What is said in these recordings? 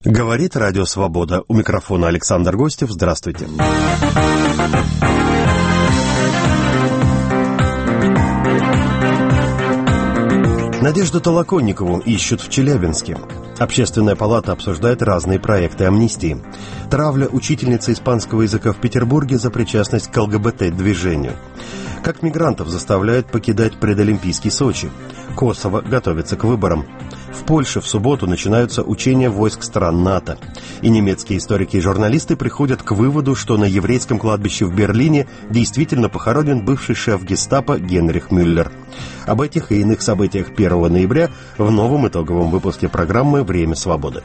Говорит Радио Свобода. У микрофона Александр Гостев. Здравствуйте. Надежду Толоконникову ищут в Челябинске. Общественная палата обсуждает разные проекты амнистии. Травля учительницы испанского языка в Петербурге за причастность к ЛГБТ-движению. Как мигрантов заставляют покидать предолимпийский Сочи. Косово готовится к выборам. В Польше в субботу начинаются учения войск стран НАТО. И немецкие историки и журналисты приходят к выводу, что на еврейском кладбище в Берлине действительно похоронен бывший шеф гестапо Генрих Мюллер. Об этих и иных событиях 1 ноября в новом итоговом выпуске программы «Время свободы».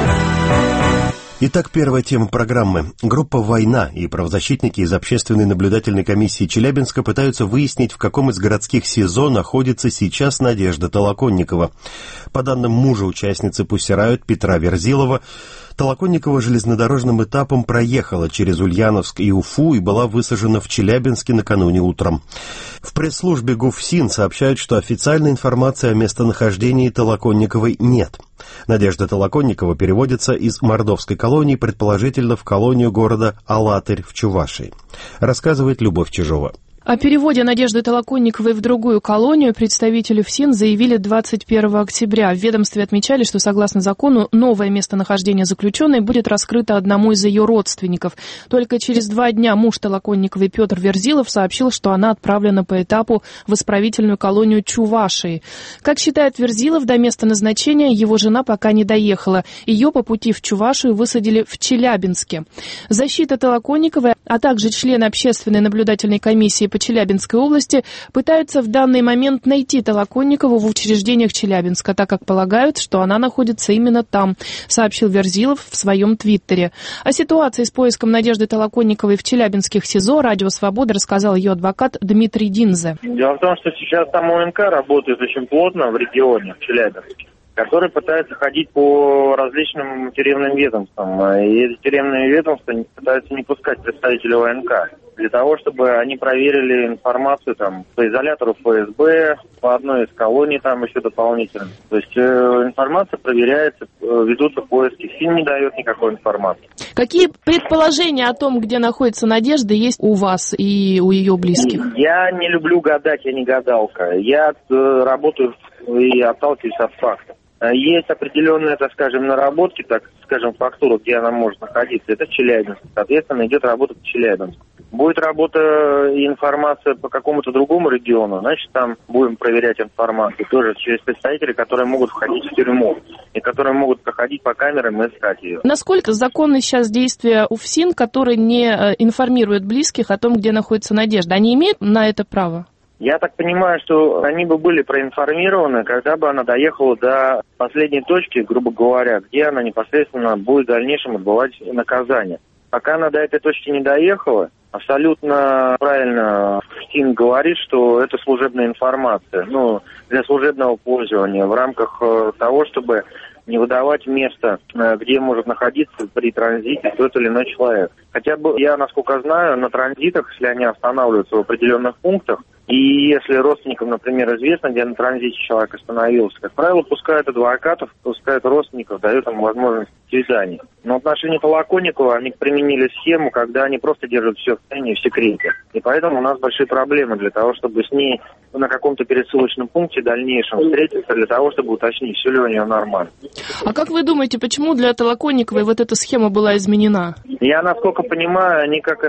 Итак, первая тема программы. Группа «Война» и правозащитники из Общественной наблюдательной комиссии Челябинска пытаются выяснить, в каком из городских СИЗО находится сейчас Надежда Толоконникова. По данным мужа участницы «Пусть рают» Петра Верзилова, Толоконникова железнодорожным этапом проехала через Ульяновск и Уфу и была высажена в Челябинске накануне утром. В пресс-службе ГУФСИН сообщают, что официальной информации о местонахождении Толоконниковой нет. Надежда Толоконникова переводится из мордовской колонии, предположительно в колонию города Алатырь в Чувашии. Рассказывает Любовь Чижова. О переводе Надежды Толоконниковой в другую колонию представители ФСИН заявили 21 октября. В ведомстве отмечали, что согласно закону новое местонахождение заключенной будет раскрыто одному из ее родственников. Только через 2 дня муж Толоконниковой Петр Верзилов сообщил, что она отправлена по этапу в исправительную колонию Чувашии. Как считает Верзилов, до места назначения его жена пока не доехала. Ее по пути в Чувашию высадили в Челябинске. Защита Толоконниковой, а также члены Общественной наблюдательной комиссии по Челябинской области пытаются в данный момент найти Толоконникову в учреждениях Челябинска, так как полагают, что она находится именно там, сообщил Верзилов в своем твиттере. О ситуации с поиском Надежды Толоконниковой в челябинских СИЗО Радио Свобода рассказал ее адвокат Дмитрий Динзе. Дело в том, что сейчас там ОНК работает очень плотно в регионе, в Челябинске, который пытается ходить по различным тюремным ведомствам. И эти тюремные ведомства пытаются не пускать представителей ОНК, для того, чтобы они проверили информацию там по изолятору ФСБ, по одной из колоний там еще дополнительно. То есть информация проверяется, ведутся поиски. ФСИН не дает никакой информации. Какие предположения о том, где находится Надежда, есть у вас и у ее близких? Я не люблю гадать, я не гадалка. Я работаю и отталкиваюсь от фактов. Есть определенные, так скажем, наработки, так скажем, фактуры, где она может находиться. Это Челябинск. Соответственно, идет работа по Челябинску. Будет работа и информация по какому-то другому региону, значит, там будем проверять информацию тоже через представителей, которые могут входить в тюрьму и которые могут проходить по камерам и искать ее. Насколько законны сейчас действия УФСИН, которые не информируют близких о том, где находится Надежда? Они имеют на это право? Я так понимаю, что они бы были проинформированы, когда бы она доехала до последней точки, грубо говоря, где она непосредственно будет в дальнейшем отбывать наказание. Пока она до этой точки не доехала, абсолютно правильно ФСИН говорит, что это служебная информация, для служебного пользования в рамках того, чтобы не выдавать место, где может находиться при транзите тот или иной человек. Хотя бы я, насколько знаю, на транзитах, если они останавливаются в определенных пунктах, и если родственникам, например, известно, где на транзите человек остановился, как правило, пускают адвокатов, пускают родственников, дают им возможность свидания. Но в отношении Толоконниковой они применили схему, когда они просто держат все в тайне, в секрете. И поэтому у нас большие проблемы для того, чтобы с ней на каком-то пересылочном пункте в дальнейшем встретиться, для того, чтобы уточнить, все ли у нее нормально. А как вы думаете, почему для Толоконниковой вот эта схема была изменена? Я, насколько понимаю, они как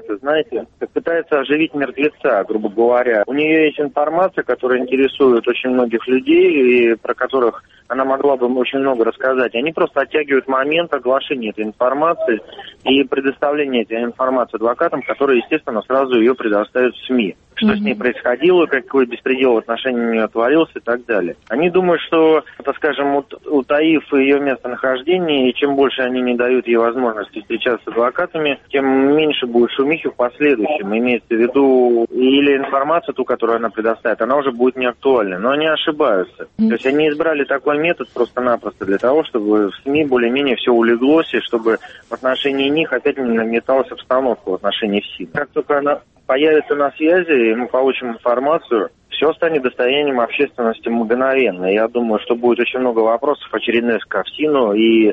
пытаются оживить мертвеца, грубо говоря. У нее есть информация, которая интересует очень многих людей, и про которых она могла бы очень много рассказать. Они просто оттягивают момент оглашения этой информации и предоставления этой информации адвокатам, которые, естественно, сразу ее предоставят в СМИ. Что с ней происходило, какой беспредел в отношении нее творился и так далее. Они думают, что, так скажем, утаив ее местонахождение, и чем больше они не дают ей возможности встречаться с адвокатами, тем меньше будет шумихи в последующем. Имеется в виду, или информация, ту, которую она предоставит, она уже будет не актуальна. Но они ошибаются. То есть они избрали такой метод просто-напросто для того, чтобы в СМИ более-менее все улеглось, и чтобы в отношении них опять не нагнеталась обстановка в отношении ФСИН. Как только она появится на связи, и мы получим информацию, все станет достоянием общественности мгновенно. Я думаю, что будет очень много вопросов очередных к ФСИНу, и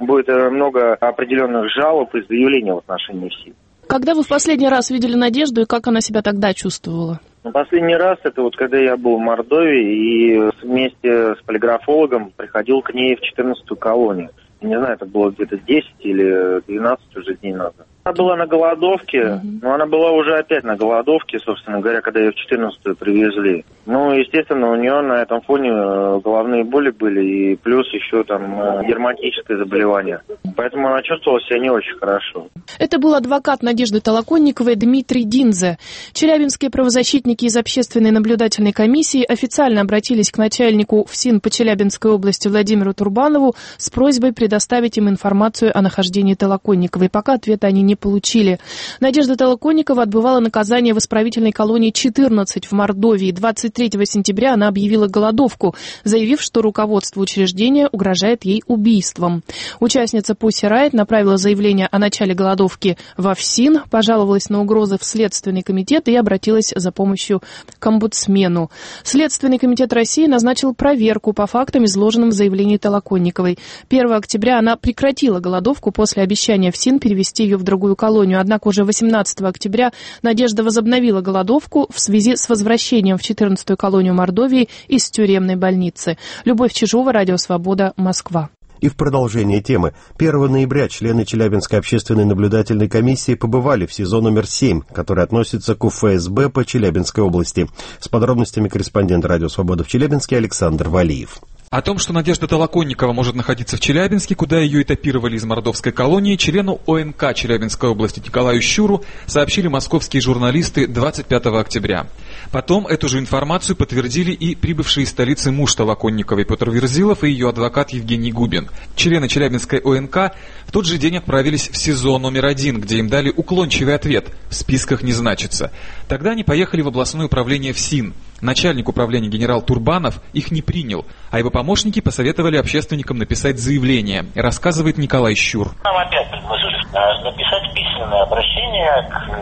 будет много определенных жалоб и заявлений в отношении ФСИН. Когда вы в последний раз видели Надежду и как она себя тогда чувствовала? Последний раз это вот когда я был в Мордовии и вместе с полиграфологом приходил к ней в 14-ю колонию. Не знаю, это было где-то 10 или 12 уже дней назад. Она была на голодовке, но она была уже опять на голодовке, собственно говоря, когда ее в 14-ю привезли. Ну, естественно, у нее на этом фоне головные боли были, и плюс еще там дерматическое заболевание. Поэтому она чувствовала себя не очень хорошо. Это был адвокат Надежды Толоконниковой Дмитрий Динзе. Челябинские правозащитники из Общественной наблюдательной комиссии официально обратились к начальнику ФСИН по Челябинской области Владимиру Турбанову с просьбой предоставить им информацию о нахождении Толоконниковой. Пока ответа они не получили. Надежда Толоконникова отбывала наказание в исправительной колонии 14 в Мордовии. 23 сентября она объявила голодовку, заявив, что руководство учреждения угрожает ей убийством. Участница Pussy Riot направила заявление о начале голодовки во ФСИН, пожаловалась на угрозы в Следственный комитет и обратилась за помощью к омбудсмену. Следственный комитет России назначил проверку по фактам, изложенным в заявлении Толоконниковой. 1 октября она прекратила голодовку после обещания ФСИН перевести ее в другую колонию. Однако уже 18 октября Надежда возобновила голодовку в связи с возвращением в 14-ю колонию Мордовии из тюремной больницы. Любовь Чижова, Радио Свобода, Москва. И в продолжение темы. 1 ноября члены Челябинской общественной наблюдательной комиссии побывали в СИЗО номер 7, который относится к УФСБ по Челябинской области. С подробностями корреспондент Радио Свобода в Челябинске Александр Валиев. О том, что Надежда Толоконникова может находиться в Челябинске, куда ее этапировали из мордовской колонии, члену ОНК Челябинской области Николаю Щуру сообщили московские журналисты 25 октября. Потом эту же информацию подтвердили и прибывшие из столицы муж Толоконниковой Петр Верзилов и ее адвокат Евгений Губин. Члены Челябинской ОНК в тот же день отправились в СИЗО номер 1, где им дали уклончивый ответ «в списках не значится». Тогда они поехали в областное управление ФСИН. Начальник управления генерал Турбанов их не принял, а его помощники посоветовали общественникам написать заявление, рассказывает Николай Щур. Нам опять предложили написать письменное обращение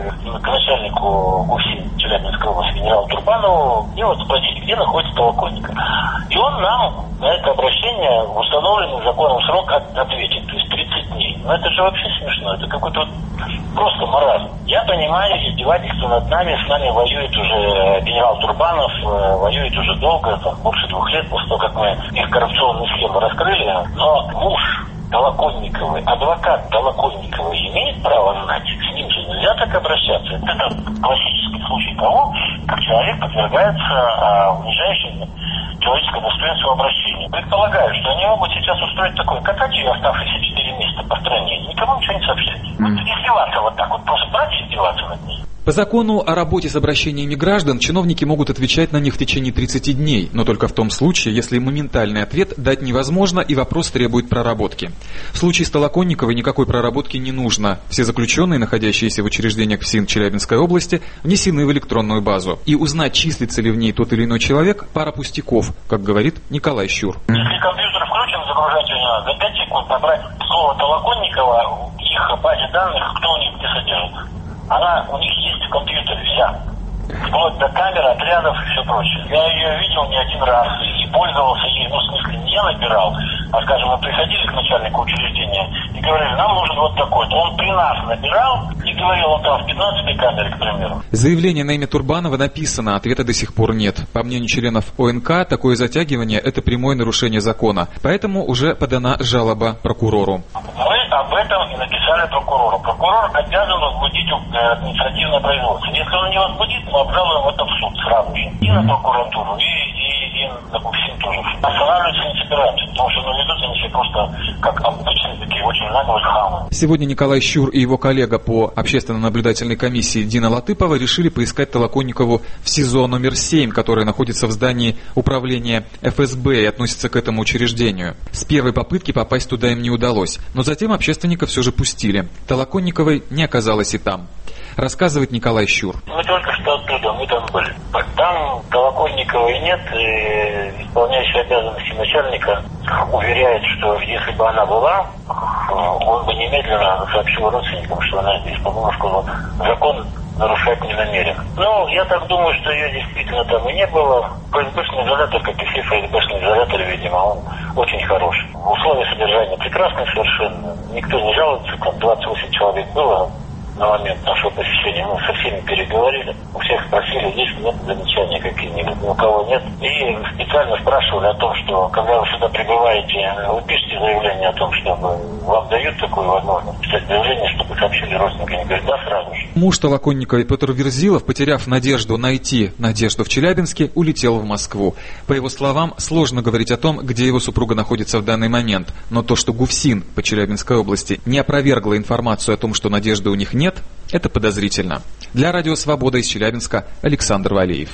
к начальнику ГУФСИН Челябинской области генералу Турбанову и вот спросить, где находится Толоконников. И он нам на это обращение в установленный законом срок ответит, то есть 30 дней. Но это же вообще смешно, это какой-то просто маразм. Я понимаю издевательство над нами, с нами воюет уже генерал Турбанов, воюет уже долго, там, больше 2 лет после того, как мы их коррупционные схемы раскрыли, но муж Толоконниковой, адвокат Толоконниковой имеет право знать, с ним же нельзя так обращаться. Это классический случай того, как человек подвергается унижающему человеческое достоинство обращения. Предполагаю, что они могут сейчас устроить такое, катать ее оставшиеся 4 месяца по стране, никому ничего не сообщать. Вот издеваться вот так, вот просто брать и издеваться над ней. По закону о работе с обращениями граждан чиновники могут отвечать на них в течение 30 дней, но только в том случае, если моментальный ответ дать невозможно и вопрос требует проработки. В случае с Толоконниковой никакой проработки не нужно. Все заключенные, находящиеся в учреждениях ФСИН Челябинской области, внесены в электронную базу. И узнать, числится ли в ней тот или иной человек, пара пустяков, как говорит Николай Щур. Если компьютер включен, загружать ее не надо. За 5 секунд набрать слово Толоконникова, их базе данных, кто у них где содержится. Она у них есть в компьютере вся. Вплоть до камер, отрядов и все прочее. Я ее видел не один раз и пользовался ей, ну, в смысле, не я набирал, а, скажем, мы приходили к начальнику учреждения и говорили, нам нужен вот такой-то. Он при нас набирал и говорил, он там в 15-й камере, к примеру. Заявление на имя Турбанова написано, ответа до сих пор нет. По мнению членов ОНК, такое затягивание – это прямое нарушение закона. Поэтому уже подана жалоба прокурору. Мы об этом и написали прокурору. Прокурор обязан возбудить административное производство. Если он не возбудит, мы обжалуем это в суд сразу же. И на прокуратуру, и на ГУФСИН тоже. Останавливаться не собираемся, потому что ведут они себя просто как обычные такие очень наглые хамы. Сегодня Николай Щур и его коллега по общественно-наблюдательной комиссии Дина Латыпова решили поискать Толоконникову в СИЗО номер 7, которое находится в здании управления ФСБ и относится к этому учреждению. С первой попытки попасть туда им не удалось, но затем общественников все же пустили. Толоконниковой не оказалось и там. Рассказывает Николай Щур. Мы только что оттуда, мы там были. Там Толоконниковой нет, и исполняющий обязанности начальника уверяет, что если бы она была, он бы немедленно сообщил родственникам, что она здесь, потому что закон нарушать не намерен. Ну, я так думаю, что ее действительно там и не было. ФСБшный изолятор, как и все ФСБшные изоляторы, видимо, он очень хороший. Условия содержания прекрасные совершенно. Никто не жалуется, там 28 человек было на момент нашего посещения. Мы со всеми переговорили, у всех спросили, есть нет замечания какие-нибудь, ни у кого нет. И специально спрашивали о том, что когда вы сюда прибываете, вы пишете заявление о том, чтобы вам дают такую возможность писать заявление, чтобы сообщили родственникам. Они говорят, да, сразу же. Муж Толоконниковой Петр Верзилов, потеряв надежду найти Надежду в Челябинске, улетел в Москву. По его словам, сложно говорить о том, где его супруга находится в данный момент. Но то, что ГУФСИН по Челябинской области не опровергла информацию о том, что надежды у них нет, это подозрительно. Для Радио Свобода из Челябинска Александр Валеев.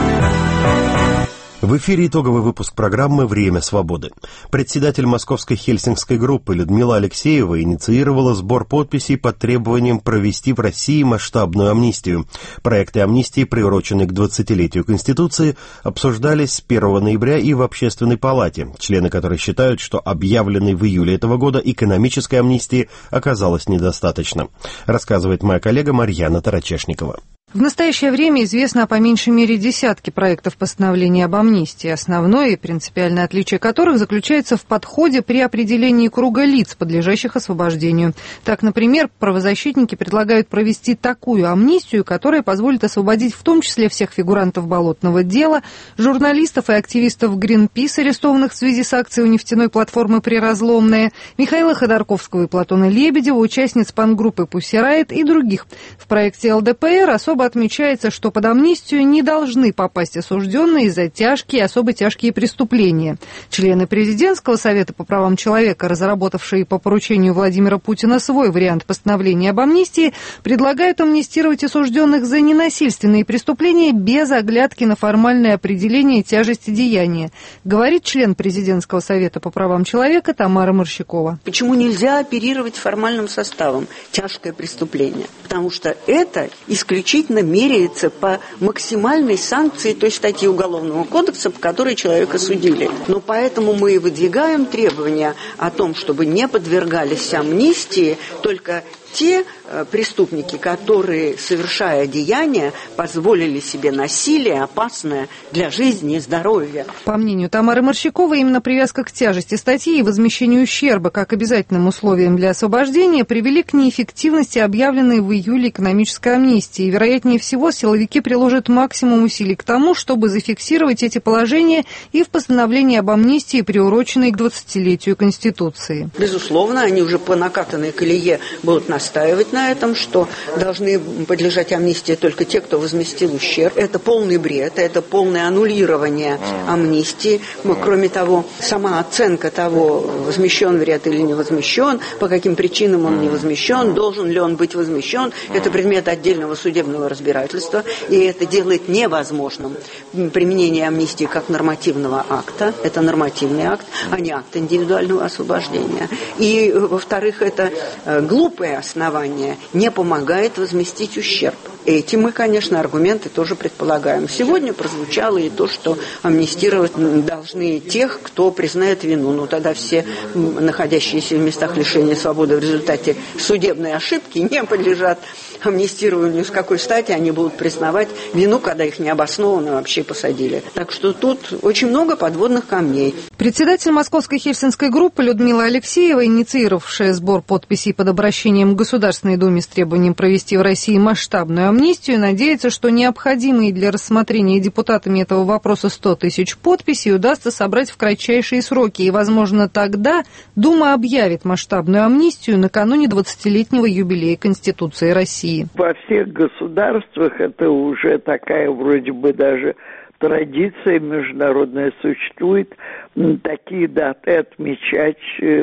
В эфире итоговый выпуск программы «Время свободы». Председатель московской хельсинкской группы Людмила Алексеева инициировала сбор подписей под требованием провести в России масштабную амнистию. Проекты амнистии, приуроченные к 20-летию Конституции, обсуждались с 1 ноября и в Общественной палате, члены которой считают, что объявленной в июле этого года экономической амнистии оказалось недостаточно. Рассказывает моя коллега Марьяна Тарачешникова. В настоящее время известно о по меньшей мере десятке проектов постановления об амнистии, основное и принципиальное отличие которых заключается в подходе при определении круга лиц, подлежащих освобождению. Так, например, правозащитники предлагают провести такую амнистию, которая позволит освободить в том числе всех фигурантов болотного дела, журналистов и активистов Greenpeace, арестованных в связи с акцией у нефтяной платформы «Приразломная», Михаила Ходорковского и Платона Лебедева, участниц панк-группы «Пусси Райт» и других. В проекте ЛДПР особо отмечается, что под амнистию не должны попасть осужденные за тяжкие и особо тяжкие преступления. Члены Президентского совета по правам человека, разработавшие по поручению Владимира Путина свой вариант постановления об амнистии, предлагают амнистировать осужденных за ненасильственные преступления без оглядки на формальное определение тяжести деяния, говорит член Президентского совета по правам человека Тамара Морщакова. Почему нельзя оперировать формальным составом тяжкое преступление? Потому что это исключительно меряется по максимальной санкции той статьи Уголовного кодекса, по которой человека судили. Но поэтому мы и выдвигаем требования о том, чтобы не подвергались амнистии только те преступники, которые, совершая деяния, позволили себе насилие, опасное для жизни и здоровья. По мнению Тамары Морщаковой, именно привязка к тяжести статьи и возмещению ущерба как обязательным условием для освобождения привели к неэффективности объявленной в июле экономической амнистии. И, вероятнее всего, силовики приложат максимум усилий к тому, чтобы зафиксировать эти положения и в постановлении об амнистии, приуроченной к 20-летию Конституции. Безусловно, они уже по накатанной колее будут настаивать на этом, что должны подлежать амнистии только те, кто возместил ущерб. Это полный бред, это полное аннулирование амнистии. Кроме того, сама оценка того, возмещен вред или не возмещен, по каким причинам он не возмещен, должен ли он быть возмещен, это предмет отдельного судебного разбирательства, и это делает невозможным применение амнистии как нормативного акта. Это нормативный акт, а не акт индивидуального освобождения. И, во-вторых, это глупое основание не помогает возместить ущерб. Эти мы, конечно, аргументы тоже предполагаем. Сегодня прозвучало и то, что амнистировать должны тех, кто признает вину. Ну, тогда все находящиеся в местах лишения свободы в результате судебной ошибки не подлежат амнистированию. С какой стати они будут признавать вину, когда их необоснованно вообще посадили. Так что тут очень много подводных камней. Председатель Московской хельсинкской группы Людмила Алексеева, инициировавшая сбор подписей под обращением к Государственной Думе с требованием провести в России масштабную амнистию, надеется, что необходимые для рассмотрения депутатами этого вопроса 100 тысяч подписей удастся собрать в кратчайшие сроки. И, возможно, тогда Дума объявит масштабную амнистию накануне 20-летнего юбилея Конституции России. Во всех государствах это уже такая вроде бы даже традиция международная существует, такие даты отмечать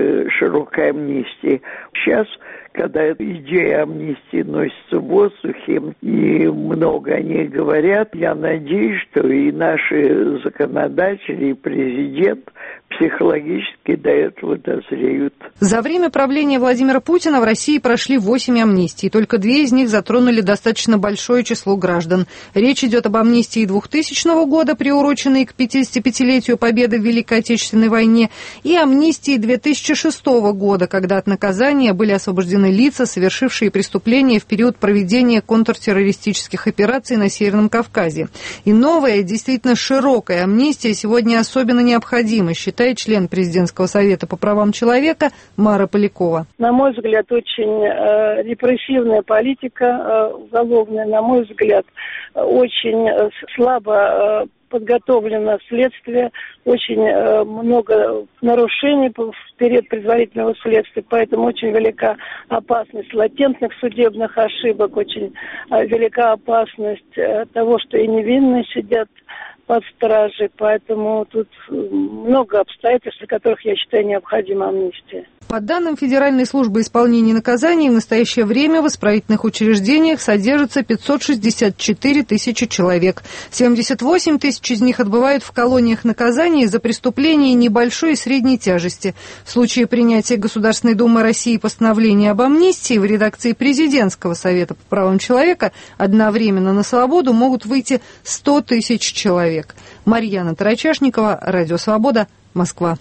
широкой амнистии. Сейчас, когда идея амнистии носится в воздухе, и много о ней говорят, я надеюсь, что и наши законодатели, и президент психологически до этого дозреют. За время правления Владимира Путина в России прошли 8 амнистий, только 2 из них затронули достаточно большое число граждан. Речь идет об амнистии 2000 года, приуроченной к 55-летию победы в Великой Отечественной войне, и амнистии 2006 года, когда от наказания были освобождены задержаны лица, совершившие преступления в период проведения контртеррористических операций на Северном Кавказе. И новая, действительно широкая амнистия сегодня особенно необходима, считает член Президентского совета по правам человека Мара Полякова. На мой взгляд, очень репрессивная политика уголовная, на мой взгляд, очень слабо подготовлено следствие, очень много нарушений в период предварительного следствия, поэтому очень велика опасность латентных судебных ошибок, очень велика опасность того, что и невинные сидят под стражей, поэтому тут много обстоятельств, для которых, я считаю, необходима амнистия. По данным Федеральной службы исполнения наказаний, в настоящее время в исправительных учреждениях содержится 564 тысячи человек. 78 тысяч из них отбывают в колониях наказаний за преступления небольшой и средней тяжести. В случае принятия Государственной Думы России постановления об амнистии в редакции Президентского совета по правам человека одновременно на свободу могут выйти 100 тысяч человек. Марьяна Тарачашникова, Радио Свобода, Москва.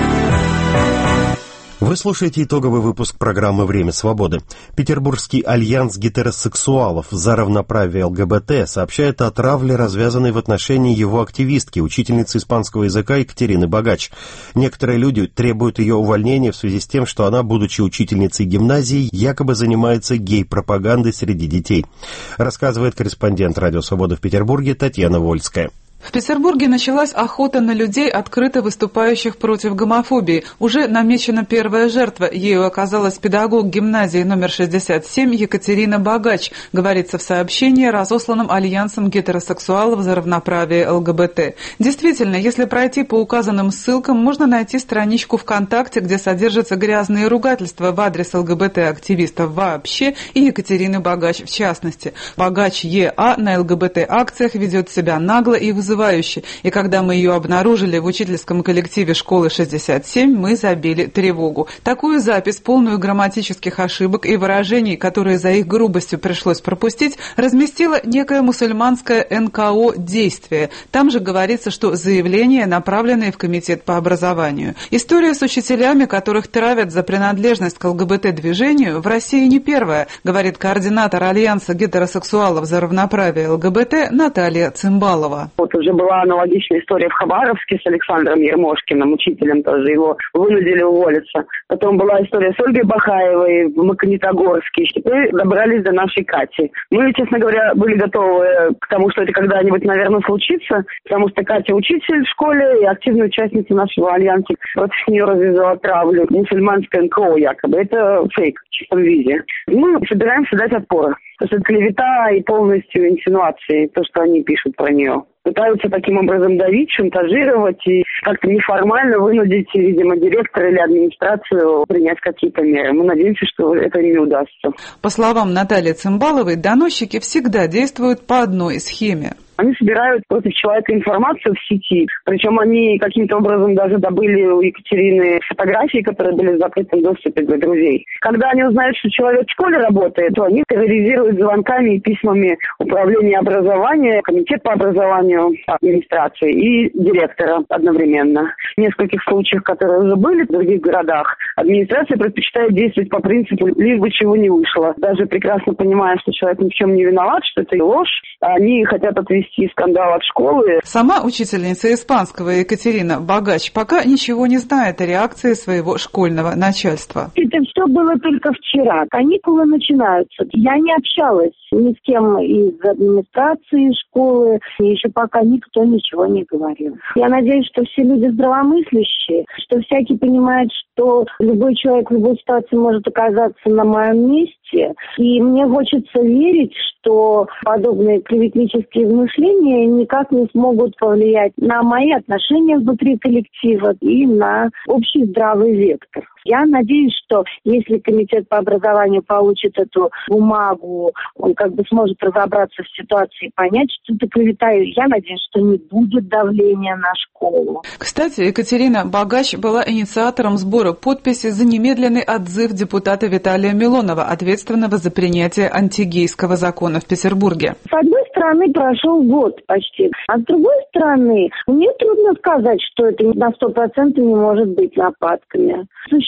Вы слушаете итоговый выпуск программы «Время свободы». Петербургский альянс гетеросексуалов за равноправие ЛГБТ сообщает о травле, развязанной в отношении его активистки, учительницы испанского языка Екатерины Богач. Некоторые люди требуют ее увольнения в связи с тем, что она, будучи учительницей гимназии, якобы занимается гей-пропагандой среди детей. Рассказывает корреспондент «Радио Свобода» в Петербурге Татьяна Вольская. В Петербурге началась охота на людей, открыто выступающих против гомофобии. Уже намечена первая жертва. Ею оказалась педагог гимназии номер 67 Екатерина Богач, говорится в сообщении, разосланном Альянсом гетеросексуалов за равноправие ЛГБТ. Действительно, если пройти по указанным ссылкам, можно найти страничку ВКонтакте, где содержатся грязные ругательства в адрес ЛГБТ-активистов вообще и Екатерины Богач в частности. Богач ЕА на ЛГБТ-акциях ведет себя нагло и вызывающе. И когда мы ее обнаружили в учительском коллективе школы 67, мы забили тревогу. Такую запись, полную грамматических ошибок и выражений, которые за их грубостью пришлось пропустить, разместила некое мусульманское НКО «Действие». Там же говорится, что заявления, направленные в комитет по образованию. История с учителями, которых травят за принадлежность к ЛГБТ-движению, в России не первая, говорит координатор Альянса гетеросексуалов за равноправие ЛГБТ Наталья Цимбалова. Уже была аналогичная история в Хабаровске с Александром Ермошкиным, учителем тоже, его вынудили уволиться. Потом была история с Ольгой Бахаевой в Магнитогорске. Теперь добрались до нашей Кати. Мы, честно говоря, были готовы к тому, что это когда-нибудь, наверное, случится, потому что Катя учитель в школе и активная участница нашего альянса. Против нее развязала травлю мусульманское НКО якобы. Это фейк в чистом виде. Мы собираемся дать отпор. Потому что это клевета и полностью инсинуации, то, что они пишут про нее. Пытаются таким образом давить, шантажировать и как-то неформально вынудить, видимо, директора или администрацию принять какие-то меры. Мы надеемся, что это не удастся. По словам Натальи Цимбаловой, доносчики всегда действуют по одной схеме. Они собирают против человека информацию в сети, причем они каким-то образом даже добыли у Екатерины фотографии, которые были в закрытом доступе для друзей. Когда они узнают, что человек в школе работает, то они терроризируют звонками и письмами управления образования, комитет по образованию администрации и директора одновременно. В нескольких случаях, которые уже были в других городах, администрация предпочитает действовать по принципу «лишь бы чего не вышло». Даже прекрасно понимая, что человек ни в чем не виноват, что это ложь, они хотят отвести скандал от школы. Сама учительница испанского Екатерина Богач пока ничего не знает о реакции своего школьного начальства. Это все было только вчера. Каникулы начинаются. Я не общалась ни с кем из администрации школы. И еще пока никто ничего не говорил. Я надеюсь, что все люди здравомыслящие, что всякий понимает, что любой человек в любой ситуации может оказаться на моем месте. И мне хочется верить, что подобные клеветнические измышления никак не смогут повлиять на мои отношения внутри коллектива и на общий здравый вектор. Я надеюсь, что если комитет по образованию получит эту бумагу, он как бы сможет разобраться в ситуации и понять, что это клевета. Я надеюсь, что не будет давления на школу. Кстати, Екатерина Богач была инициатором сбора подписей за немедленный отзыв депутата Виталия Милонова, ответственного за принятие антигейского закона в Петербурге. С одной стороны, прошел год почти. А с другой стороны, мне трудно сказать, что это на 100% не может быть нападками. Существует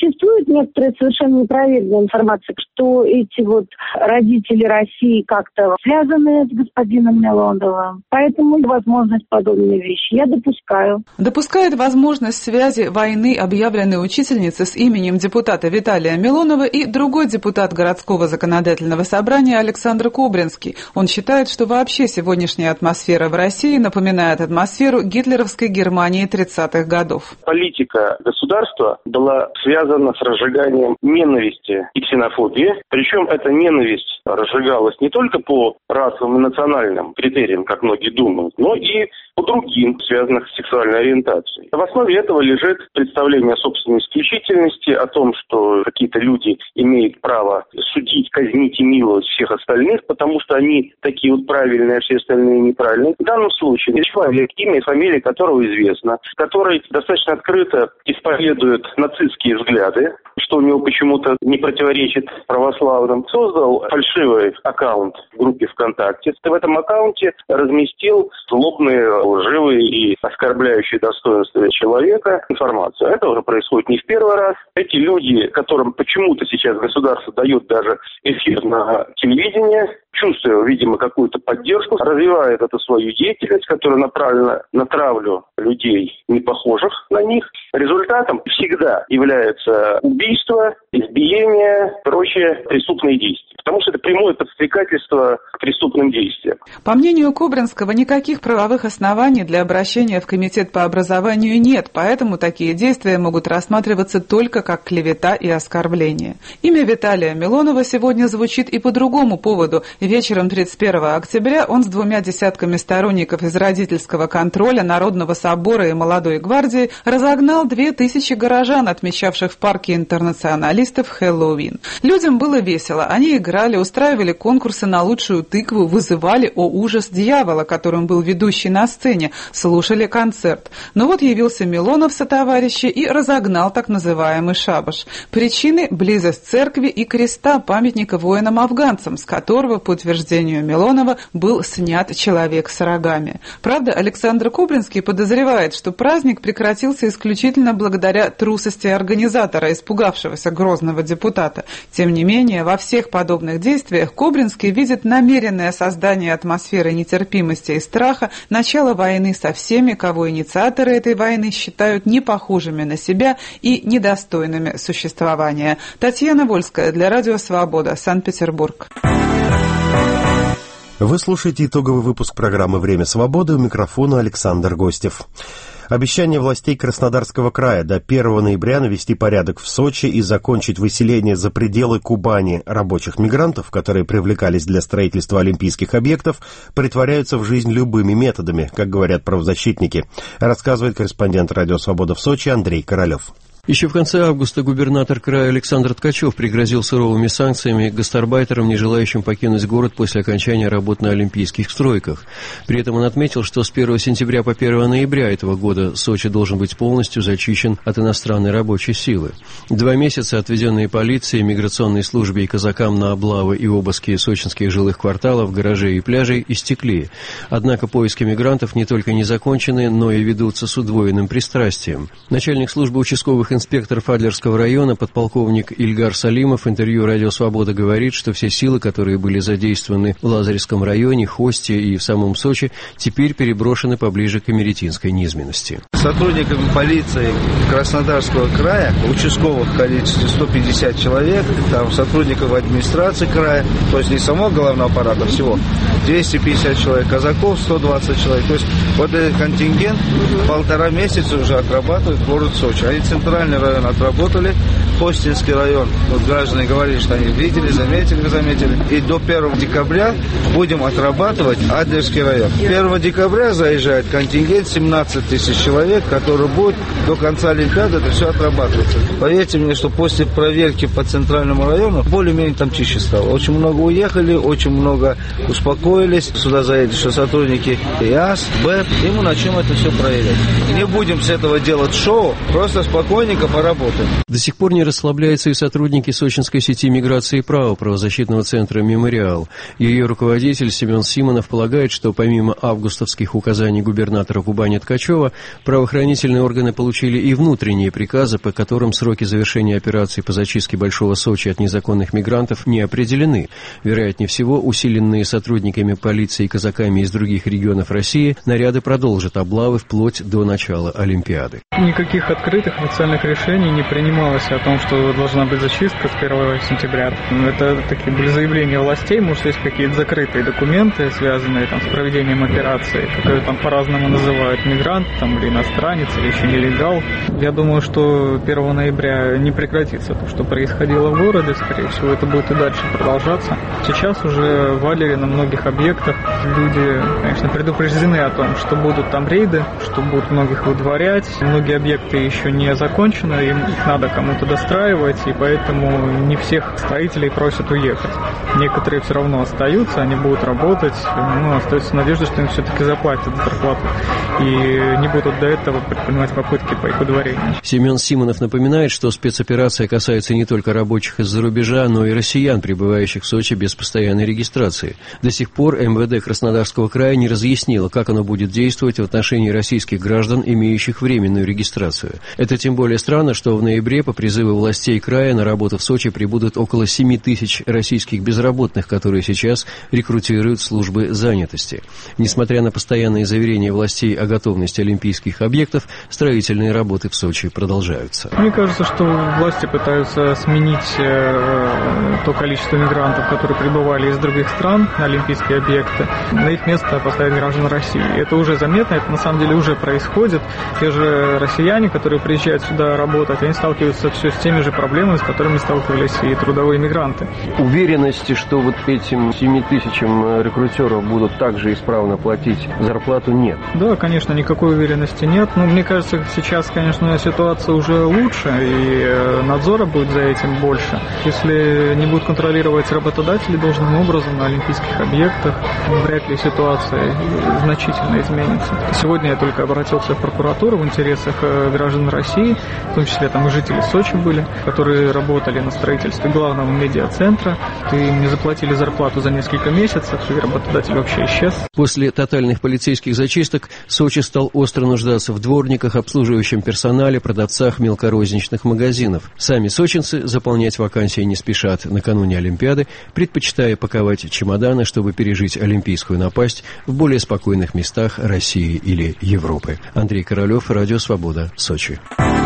Существует некоторая совершенно непроверенная информация, что эти вот родители России как-то связаны с господином Милоновым. Поэтому возможность подобной вещи я допускаю. Допускает возможность связи войны объявленной учительницы с именем депутата Виталия Милонова и другой депутат городского законодательного собрания Александр Кобринский. Он считает, что вообще сегодняшняя атмосфера в России напоминает атмосферу гитлеровской Германии 30-х годов. Политика государства была связана с разжиганием ненависти и ксенофобии. Причем эта ненависть разжигалась не только по расовым и национальным критериям, как многие думают, но и по другим, связанных с сексуальной ориентацией. В основе этого лежит представление о собственной исключительности, о том, что какие-то люди имеют право судить, казнить и миловать всех остальных, потому что они такие вот правильные, а все остальные неправильные. В данном случае человек, имя и фамилия которого известно, который достаточно открыто исповедует нацистские взгляды, что у него почему-то не противоречит православным, создал фальшивый аккаунт в группе ВКонтакте. В этом аккаунте разместил злобные, лживые и оскорбляющие достоинство человека информацию. Это уже происходит не в первый раз. Эти люди, которым почему-то сейчас государство дает даже эфир на телевидении, чувствуя, видимо, какую-то поддержку, развивает эту свою деятельность, которая направлена на травлю людей, не похожих на них. Результатом всегда является убийство, избиение, прочие преступные действия. Потому что это прямое подстрекательство к преступным действиям. По мнению Кобринского, никаких правовых оснований для обращения в Комитет по образованию нет, поэтому такие действия могут рассматриваться только как клевета и оскорбление. Имя Виталия Милонова сегодня звучит и по другому поводу. Вечером 31 октября он с 2 десятками сторонников из родительского контроля, Народного собора и Молодой гвардии разогнал 2000 горожан, отмечавших в парке интернационалистов Хэллоуин. Людям было весело, они играли, устраивали конкурсы на лучшую тыкву, вызывали, о ужас, дьявола, которым был ведущий на сцене, слушали концерт. Но вот явился Милонов сотоварищи и разогнал так называемый шабаш. Причины – близость церкви и креста, памятника воинам-афганцам, с которого, по утверждению Милонова, был снят человек с рогами. Правда, Александр Кобринский подозревает, что праздник прекратился исключительно благодаря трусости организатора, испугавшегося грозного депутата. Тем не менее, во всех подобных действиях Кобринский видит намеренное создание атмосферы нетерпимости и страха, начало войны со всеми, кого инициаторы этой войны считают непохожими на себя и недостойными существования. Татьяна Вольская для Радио Свобода, Санкт-Петербург. Вы слушаете итоговый выпуск программы «Время свободы», у микрофона Александр Гостев. Обещание властей Краснодарского края до 1 ноября навести порядок в Сочи и закончить выселение за пределы Кубани рабочих мигрантов, которые привлекались для строительства олимпийских объектов, притворяются в жизнь любыми методами, как говорят правозащитники, рассказывает корреспондент «Радио Свобода» в Сочи Андрей Королев. Еще в конце августа губернатор края Александр Ткачев пригрозил суровыми санкциями гастарбайтерам, не желающим покинуть город после окончания работ на олимпийских стройках. При этом он отметил, что с 1 сентября по 1 ноября этого года Сочи должен быть полностью зачищен от иностранной рабочей силы. 2 месяца, отведенные полицией, миграционной службе и казакам на облавы и обыски сочинских жилых кварталов, гаражей и пляжей, истекли. Однако поиски мигрантов не только не закончены, но и ведутся с удвоенным пристрастием. Начальник службы участковых инспекторов Адлерского района, подполковник Ильгар Салимов, интервью «Радио Свобода» говорит, что все силы, которые были задействованы в Лазаревском районе, Хосте и в самом Сочи, теперь переброшены поближе к америтинской низменности. Сотрудниками полиции Краснодарского края, участковых в количестве 150 человек, там сотрудников администрации края, то есть не самого главного аппарата, всего 250 человек, казаков 120 человек. То есть вот этот контингент 1,5 месяца уже отрабатывает город Сочи. Они центральный район отработали, Хостинский район, вот граждане говорили, что они видели, заметили. И до 1 декабря будем отрабатывать Адлерский район. 1 декабря заезжает контингент 17 тысяч человек, который будет до конца Олимпиады это все отрабатываться. Поверьте мне, что после проверки по центральному району более-менее там чище стало. Очень много уехали, очень много успокоились. Сюда заедут еще сотрудники ИАС, БЭП, и мы начнем это все проверять. Не будем с этого делать шоу, просто спокойненько быстренько поработаем. До сих пор не расслабляются и сотрудники сочинской сети миграции и права правозащитного центра «Мемориал». Ее руководитель Семен Симонов полагает, что помимо августовских указаний губернатора Кубани Ткачева, правоохранительные органы получили и внутренние приказы, по которым сроки завершения операции по зачистке Большого Сочи от незаконных мигрантов не определены. Вероятнее всего, усиленные сотрудниками полиции и казаками из других регионов России, наряды продолжат облавы вплоть до начала Олимпиады. Никаких открытых официальных решений не принималось о том, что должна быть зачистка с 1 сентября. Это такие были заявления властей, может, есть какие-то закрытые документы, связанные там, с проведением операции, которые там по-разному называют мигрант там, или иностранец, или еще нелегал. Я думаю, что 1 ноября не прекратится то, что происходило в городе, скорее всего, это будет и дальше продолжаться. Сейчас уже в Алере на многих объектах люди, конечно, предупреждены о том, что будут там рейды, что будут многих выдворять. Многие объекты еще не закончены, их надо кому-то достраивать, и поэтому не всех строителей просят уехать. Некоторые все равно остаются, они будут работать, остается надежда, что им все-таки заплатят зарплату и не будут до этого предпринимать попытки по их выдворению. Семен Симонов напоминает, что спецоперация касается не только рабочих из-за рубежа, но и россиян, прибывающих в Сочи без постоянной регистрации. До сих пор МВД Краснодарского края не разъяснило, как оно будет действовать в отношении российских граждан, имеющих временную регистрацию. Это тем более странно, что в ноябре по призыву властей края на работу в Сочи прибудут около 7 тысяч российских безработных, которые сейчас рекрутируют службы занятости. Несмотря на постоянные заверения властей о готовности олимпийских объектов, строительные работы в Сочи продолжаются. Мне кажется, что власти пытаются сменить то количество мигрантов, которые прибывали из других стран на олимпийские объекты, на их место поставить граждан России. Это уже заметно, это на самом деле уже происходит. Те же россияне, которые приезжают сюда работать, они сталкиваются все с теми же проблемами, с которыми сталкивались и трудовые мигранты. Уверенности, что вот этим 7 тысячам рекрутеров будут также исправно платить зарплату, нет? Да, конечно, никакой уверенности нет. Но мне кажется, сейчас, конечно, ситуация уже лучше, и надзора будет за этим больше. Если не будут контролировать работодатели должным образом на олимпийских объектах, вряд ли ситуация значительно изменится. Сегодня я только обратился в прокуратуру в интересах граждан России, в том числе там и жители Сочи были, которые работали на строительстве главного медиацентра, и им не заплатили зарплату за несколько месяцев, и работодатель вообще исчез. После тотальных полицейских зачисток Сочи стал остро нуждаться в дворниках, обслуживающем персонале, продавцах мелкорозничных магазинов. Сами сочинцы заполнять вакансии не спешат накануне Олимпиады, предпочитая паковать чемоданы, чтобы пережить олимпийскую напасть в более спокойных местах России или Европы. Андрей Королев, Радио Свобода, Сочи.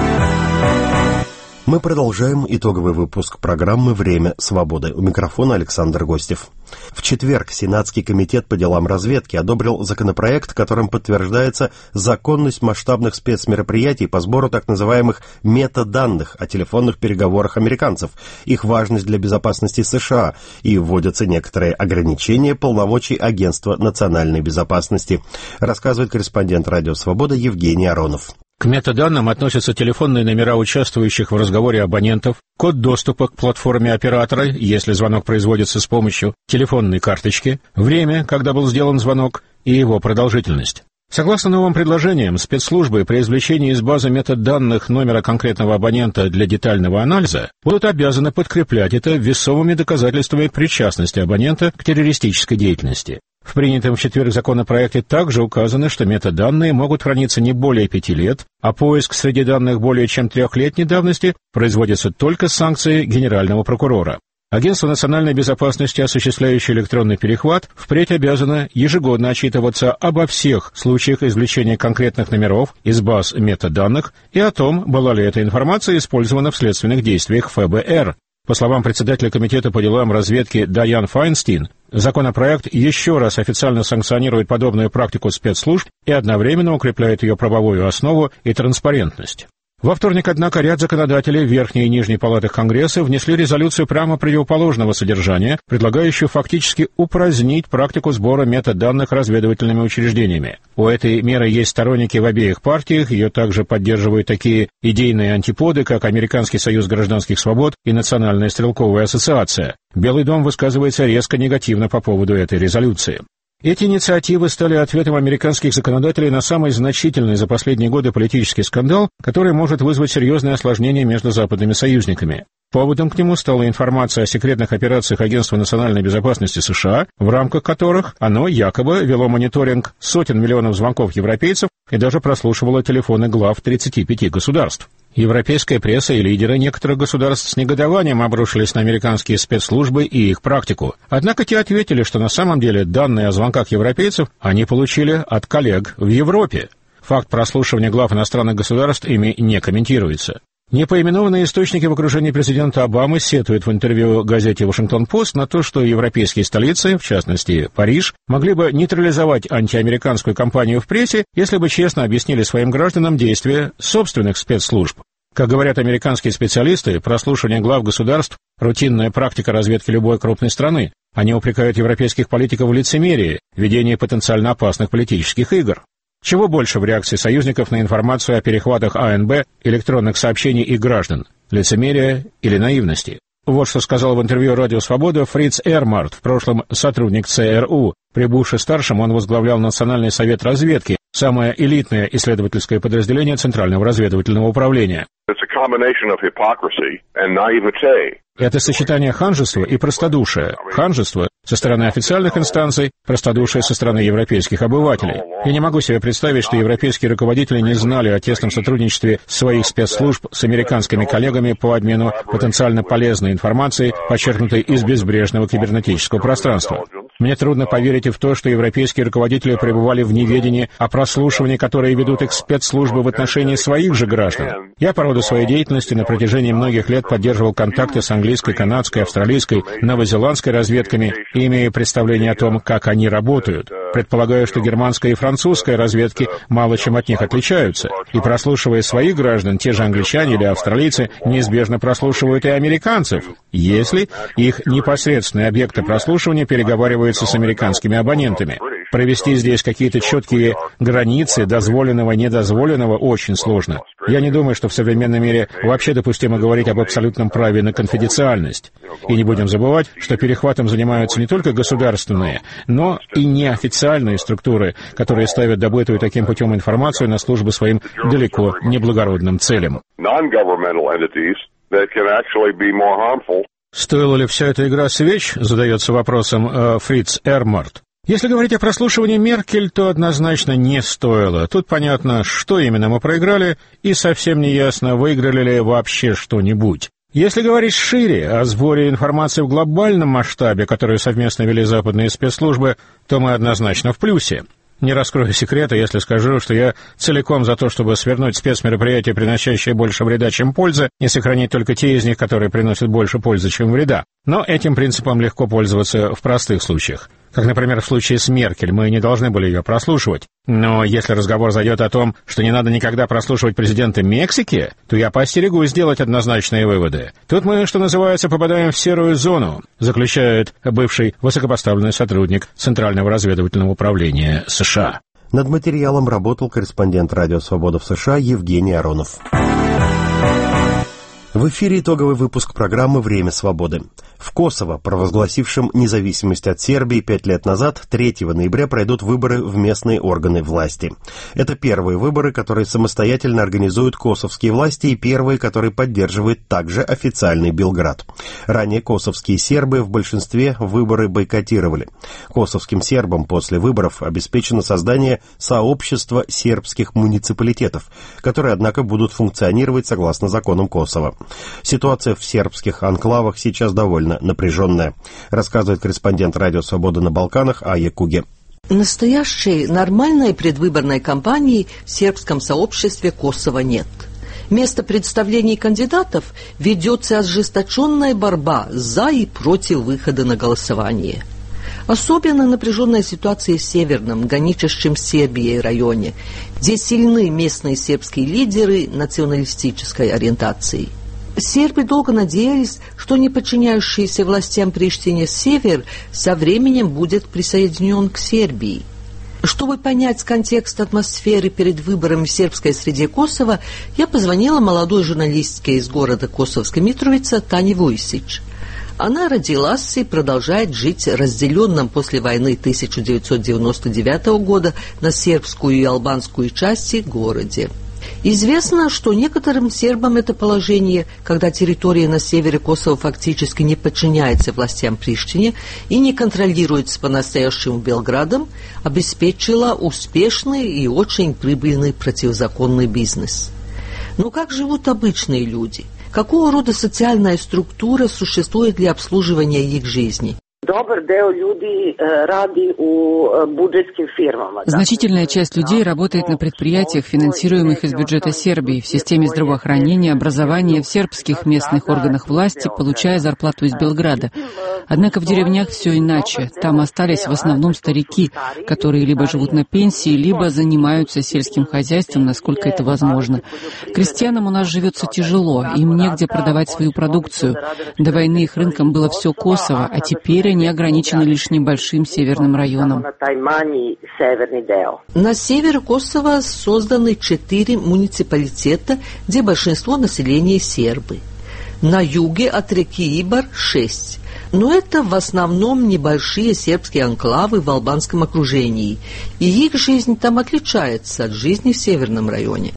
Мы продолжаем итоговый выпуск программы «Время свободы». У микрофона Александр Гостев. В четверг Сенатский комитет по делам разведки одобрил законопроект, которым подтверждается законность масштабных спецмероприятий по сбору так называемых метаданных о телефонных переговорах американцев, их важность для безопасности США, и вводятся некоторые ограничения полномочий Агентства национальной безопасности, рассказывает корреспондент «Радио Свобода» Евгений Аронов. К метаданным относятся телефонные номера участвующих в разговоре абонентов, код доступа к платформе оператора, если звонок производится с помощью телефонной карточки, время, когда был сделан звонок, и его продолжительность. Согласно новым предложениям, спецслужбы при извлечении из базы метаданных номера конкретного абонента для детального анализа будут обязаны подкреплять это весомыми доказательствами причастности абонента к террористической деятельности. В принятом в четверг законопроекте также указано, что метаданные могут храниться не более 5 лет, а поиск среди данных более чем 3-летней давности производится только с санкцией генерального прокурора. Агентство национальной безопасности, осуществляющее электронный перехват, впредь обязано ежегодно отчитываться обо всех случаях извлечения конкретных номеров из баз метаданных и о том, была ли эта информация использована в следственных действиях ФБР. По словам председателя комитета по делам разведки Дайан Файнстин, законопроект еще раз официально санкционирует подобную практику спецслужб и одновременно укрепляет ее правовую основу и транспарентность. Во вторник, однако, ряд законодателей Верхней и Нижней палатах Конгресса внесли резолюцию прямо противоположного содержания, предлагающую фактически упразднить практику сбора метаданных разведывательными учреждениями. У этой меры есть сторонники в обеих партиях, ее также поддерживают такие идейные антиподы, как Американский союз гражданских свобод и Национальная стрелковая ассоциация. Белый дом высказывается резко негативно по поводу этой резолюции. Эти инициативы стали ответом американских законодателей на самый значительный за последние годы политический скандал, который может вызвать серьезные осложнения между западными союзниками. Поводом к нему стала информация о секретных операциях Агентства национальной безопасности США, в рамках которых оно якобы вело мониторинг сотен миллионов звонков европейцев и даже прослушивало телефоны глав 35 государств. Европейская пресса и лидеры некоторых государств с негодованием обрушились на американские спецслужбы и их практику. Однако те ответили, что на самом деле данные о звонках европейцев они получили от коллег в Европе. Факт прослушивания глав иностранных государств ими не комментируется. Непоименованные источники в окружении президента Обамы сетуют в интервью газете «Вашингтон-Пост» на то, что европейские столицы, в частности Париж, могли бы нейтрализовать антиамериканскую кампанию в прессе, если бы честно объяснили своим гражданам действия собственных спецслужб. Как говорят американские специалисты, прослушивание глав государств – рутинная практика разведки любой крупной страны. Они упрекают европейских политиков в лицемерии, ведении потенциально опасных политических игр. Чего больше в реакции союзников на информацию о перехватах АНБ, электронных сообщений и граждан? Лицемерия или наивности? Вот что сказал в интервью «Радио Свобода» Фриц Эрмарт, в прошлом сотрудник ЦРУ. При Буше-старшем он возглавлял Национальный совет разведки, самое элитное исследовательское подразделение Центрального разведывательного управления. Это сочетание ханжества и простодушия. Ханжество со стороны официальных инстанций, простодушие со стороны европейских обывателей. Я не могу себе представить, что европейские руководители не знали о тесном сотрудничестве своих спецслужб с американскими коллегами по обмену потенциально полезной информацией, почерпнутой из безбрежного кибернетического пространства. Мне трудно поверить и в то, что европейские руководители пребывали в неведении о прослушивании, которые ведут их спецслужбы в отношении своих же граждан. Я по роду своей деятельности на протяжении многих лет поддерживал контакты с английской, канадской, австралийской, новозеландской разведками и имею представление о том, как они работают. Предполагаю, что германская и французская разведки мало чем от них отличаются. И прослушивая своих граждан, те же англичане или австралийцы неизбежно прослушивают и американцев, если их непосредственные объекты прослушивания переговариваются с американскими абонентами. Провести здесь какие-то четкие границы дозволенного и недозволенного очень сложно. Я не думаю, что в современном мире вообще допустимо говорить об абсолютном праве на конфиденциальность. И не будем забывать, что перехватом занимаются не только государственные, но и неофициальные структуры, которые ставят добытую таким путем информацию на службу своим далеко неблагородным целям. Стоила ли вся эта игра свеч, задается вопросом Фриц Эрмарт. Если говорить о прослушивании Меркель, то однозначно не стоило. Тут понятно, что именно мы проиграли, и совсем не ясно, выиграли ли вообще что-нибудь. Если говорить шире о сборе информации в глобальном масштабе, которую совместно вели западные спецслужбы, то мы однозначно в плюсе. Не раскрою секрета, если скажу, что я целиком за то, чтобы свернуть спецмероприятия, приносящие больше вреда, чем пользы, и сохранить только те из них, которые приносят больше пользы, чем вреда. Но этим принципом легко пользоваться в простых случаях. Как, например, в случае с Меркель, мы не должны были ее прослушивать. Но если разговор зайдет о том, что не надо никогда прослушивать президента Мексики, то я поостерегусь сделать однозначные выводы. Тут мы, что называется, попадаем в серую зону, заключает бывший высокопоставленный сотрудник Центрального разведывательного управления США. Над материалом работал корреспондент «Радио Свобода» в США Евгений Аронов. В эфире итоговый выпуск программы «Время свободы». В Косово, провозгласившем независимость от Сербии 5 лет назад, 3 ноября пройдут выборы в местные органы власти. Это первые выборы, которые самостоятельно организуют косовские власти, и первые, которые поддерживает также официальный Белград. Ранее косовские сербы в большинстве выборы бойкотировали. Косовским сербам после выборов обеспечено создание сообщества сербских муниципалитетов, которые, однако, будут функционировать согласно законам Косово. Ситуация в сербских анклавах сейчас довольно напряженная, рассказывает корреспондент «Радио Свобода» на Балканах Ая Куге. Настоящей нормальной предвыборной кампании в сербском сообществе Косово нет. Вместо представлений кандидатов ведется ожесточенная борьба за и против выхода на голосование. Особенно напряженная ситуация в северном, граничащем с Сербией районе, где сильны местные сербские лидеры националистической ориентации. Сербы долго надеялись, что не подчиняющийся властям Приштине север со временем будет присоединен к Сербии. Чтобы понять контекст атмосферы перед выборами в сербской среде Косово, я позвонила молодой журналистке из города Косовской Митровица Тане Вуйсич. Она родилась и продолжает жить в разделенном после войны 1999 года на сербскую и албанскую части городе. Известно, что некоторым сербам это положение, когда территория на севере Косово фактически не подчиняется властям Приштине и не контролируется по-настоящему Белградом, обеспечила успешный и очень прибыльный противозаконный бизнес. Но как живут обычные люди? Какого рода социальная структура существует для обслуживания их жизни? Значительная часть людей работает на предприятиях, финансируемых из бюджета Сербии, в системе здравоохранения, образования, в сербских местных органах власти, получая зарплату из Белграда. Однако в деревнях все иначе. Там остались в основном старики, которые либо живут на пенсии, либо занимаются сельским хозяйством, насколько это возможно. Крестьянам у нас живется тяжело, им негде продавать свою продукцию. До войны их рынком было все Косово, а теперь они ограничены лишь небольшим северным районом. На севере Косово созданы 4 муниципалитета, где большинство населения сербы. На юге от реки Ибар 6. Но это в основном небольшие сербские анклавы в албанском окружении, и их жизнь там отличается от жизни в северном районе.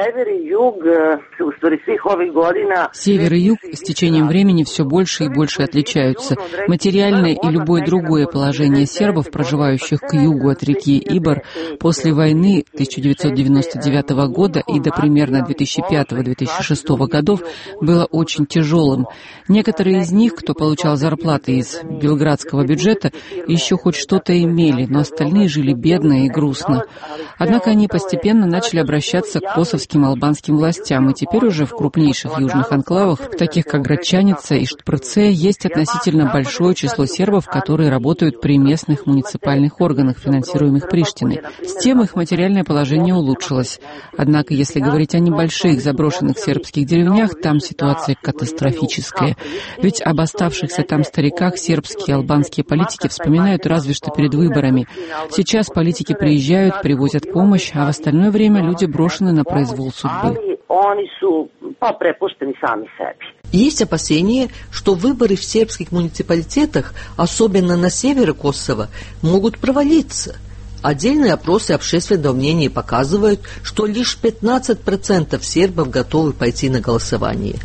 Север и юг с течением времени все больше и больше отличаются. Материальное и любое другое положение сербов, проживающих к югу от реки Ибар, после войны 1999 года и до примерно 2005-2006 годов было очень тяжелым. Некоторые из них, кто получал зарплаты из белградского бюджета, еще хоть что-то имели, но остальные жили бедно и грустно. Однако они постепенно начали обращаться к косовским албанским властям, и теперь уже в крупнейших южных анклавах, таких как Грачаница и Штпрце, есть относительно большое число сербов, которые работают при местных муниципальных органах, финансируемых Приштиной. С тем их материальное положение улучшилось. Однако, если говорить о небольших заброшенных сербских деревнях, там ситуация катастрофическая. Ведь об оставшихся там стариках сербские и албанские политики вспоминают разве что перед выборами. Сейчас политики приезжают, привозят помощь, а в остальное время люди брошены на произвол судьбы. Есть опасения, что выборы в сербских муниципалитетах, особенно на севере Косово, могут провалиться. Отдельные опросы общественного мнения показывают, что лишь 15% сербов готовы пойти на голосование.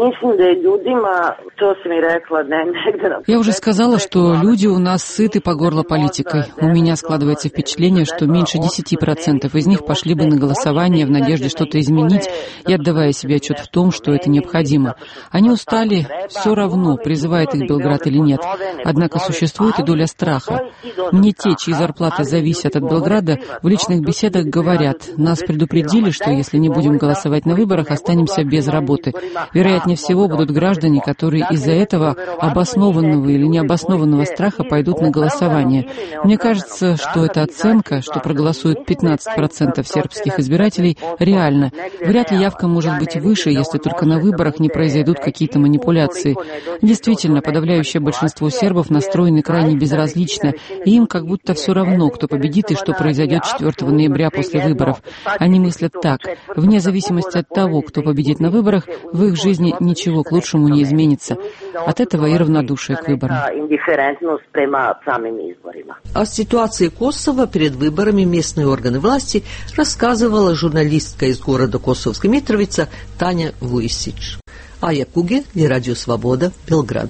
Я уже сказала, что люди у нас сыты по горло политикой. У меня складывается впечатление, что меньше 10% из них пошли бы на голосование в надежде что-то изменить и отдавая себе отчет в том, что это необходимо. Они устали, все равно, призывает их Белград или нет. Однако существует и доля страха. Мне те, чьи зарплаты зависят от Белграда, в личных беседах говорят: нас предупредили, что если не будем голосовать на выборах, останемся без работы. Вероятнее всего будут граждане, которые из-за этого обоснованного или необоснованного страха пойдут на голосование. Мне кажется, что эта оценка, что проголосуют 15% сербских избирателей, реально. Вряд ли явка может быть выше, если только на выборах не произойдут какие-то манипуляции. Действительно, подавляющее большинство сербов настроены крайне безразлично, и им как будто все равно, кто победит и что произойдет 4 ноября после выборов. Они мыслят так: вне зависимости от того, кто победит на выборах, в их жизни ничего к лучшему не изменится. От этого и равнодушие к выборам. О ситуации Косово перед выборами местные органы власти рассказывала журналистка из города Косовска Митровица Таня Вуйсич. Ая Куге для Радио Свобода, Белград.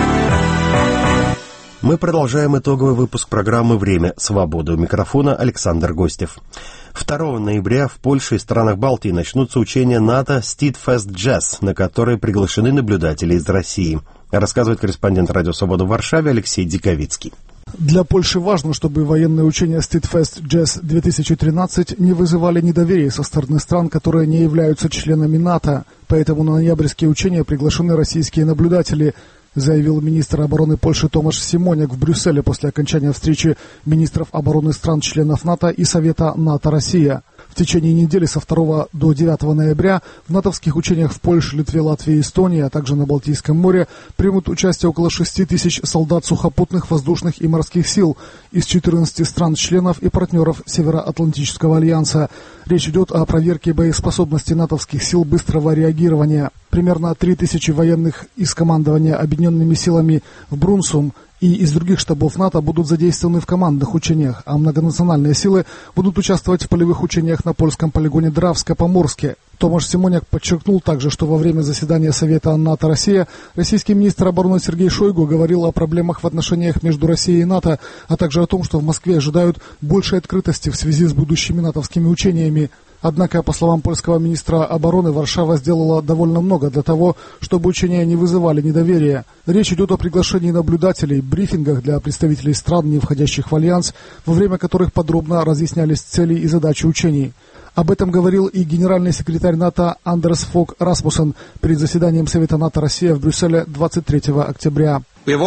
Мы продолжаем итоговый выпуск программы «Время свободы». У микрофона Александр Гостев. 2 ноября в Польше и странах Балтии начнутся учения НАТО «Steadfast Jazz», на которые приглашены наблюдатели из России. Рассказывает корреспондент Радио Свобода в Варшаве Алексей Диковицкий. Для Польши важно, чтобы военные учения Steadfast Jazz 2013 не вызывали недоверия со стороны стран, которые не являются членами НАТО. Поэтому на ноябрьские учения приглашены российские наблюдатели, заявил министр обороны Польши Томаш Симоняк в Брюсселе после окончания встречи министров обороны стран-членов НАТО и Совета НАТО-Россия. В течение недели со 2 до 9 ноября в натовских учениях в Польше, Литве, Латвии и Эстонии, а также на Балтийском море примут участие около 6 тысяч солдат сухопутных, воздушных и морских сил из 14 стран-членов и партнеров Североатлантического альянса. Речь идет о проверке боеспособности натовских сил быстрого реагирования. Примерно 3000 военных из командования объединенными силами в Брунсум и из других штабов НАТО будут задействованы в командных учениях, а многонациональные силы будут участвовать в полевых учениях на польском полигоне Дравска-Поморске. Томаш Симоняк подчеркнул также, что во время заседания Совета НАТО-Россия российский министр обороны Сергей Шойгу говорил о проблемах в отношениях между Россией и НАТО, а также о том, что в Москве ожидают большей открытости в связи с будущими натовскими учениями. Однако, по словам польского министра обороны, Варшава сделала довольно много для того, чтобы учения не вызывали недоверия. Речь идет о приглашении наблюдателей, брифингах для представителей стран, не входящих в альянс, во время которых подробно разъяснялись цели и задачи учений. Об этом говорил и генеральный секретарь НАТО Андерс Фог Расмуссен перед заседанием Совета НАТО-Россия в Брюсселе 23 октября.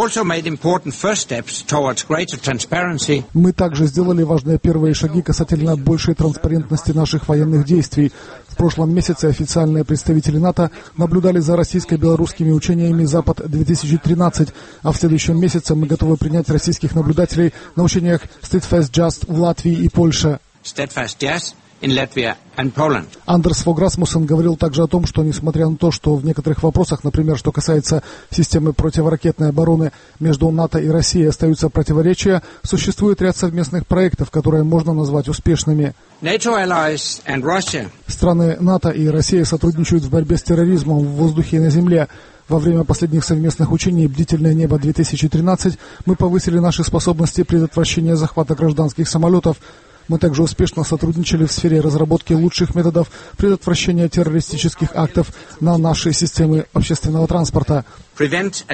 Мы также сделали важные первые шаги касательно большей транспарентности наших военных действий. В прошлом месяце официальные представители НАТО наблюдали за российско-белорусскими учениями «Запад-2013», а в следующем месяце мы готовы принять российских наблюдателей на учениях «Steadfast Just» в Латвии и Польше. Андерс Фог Расмуссен говорил также о том, что несмотря на то, что в некоторых вопросах, например, что касается системы противоракетной обороны, между НАТО и Россией остаются противоречия, существует ряд совместных проектов, которые можно назвать успешными. Страны НАТО и Россия сотрудничают в борьбе с терроризмом в воздухе и на земле. Во время последних совместных учений «Бдительное небо-2013» мы повысили наши способности предотвращения захвата гражданских самолетов. Мы также успешно сотрудничали в сфере разработки лучших методов предотвращения террористических актов на наши системы общественного транспорта. В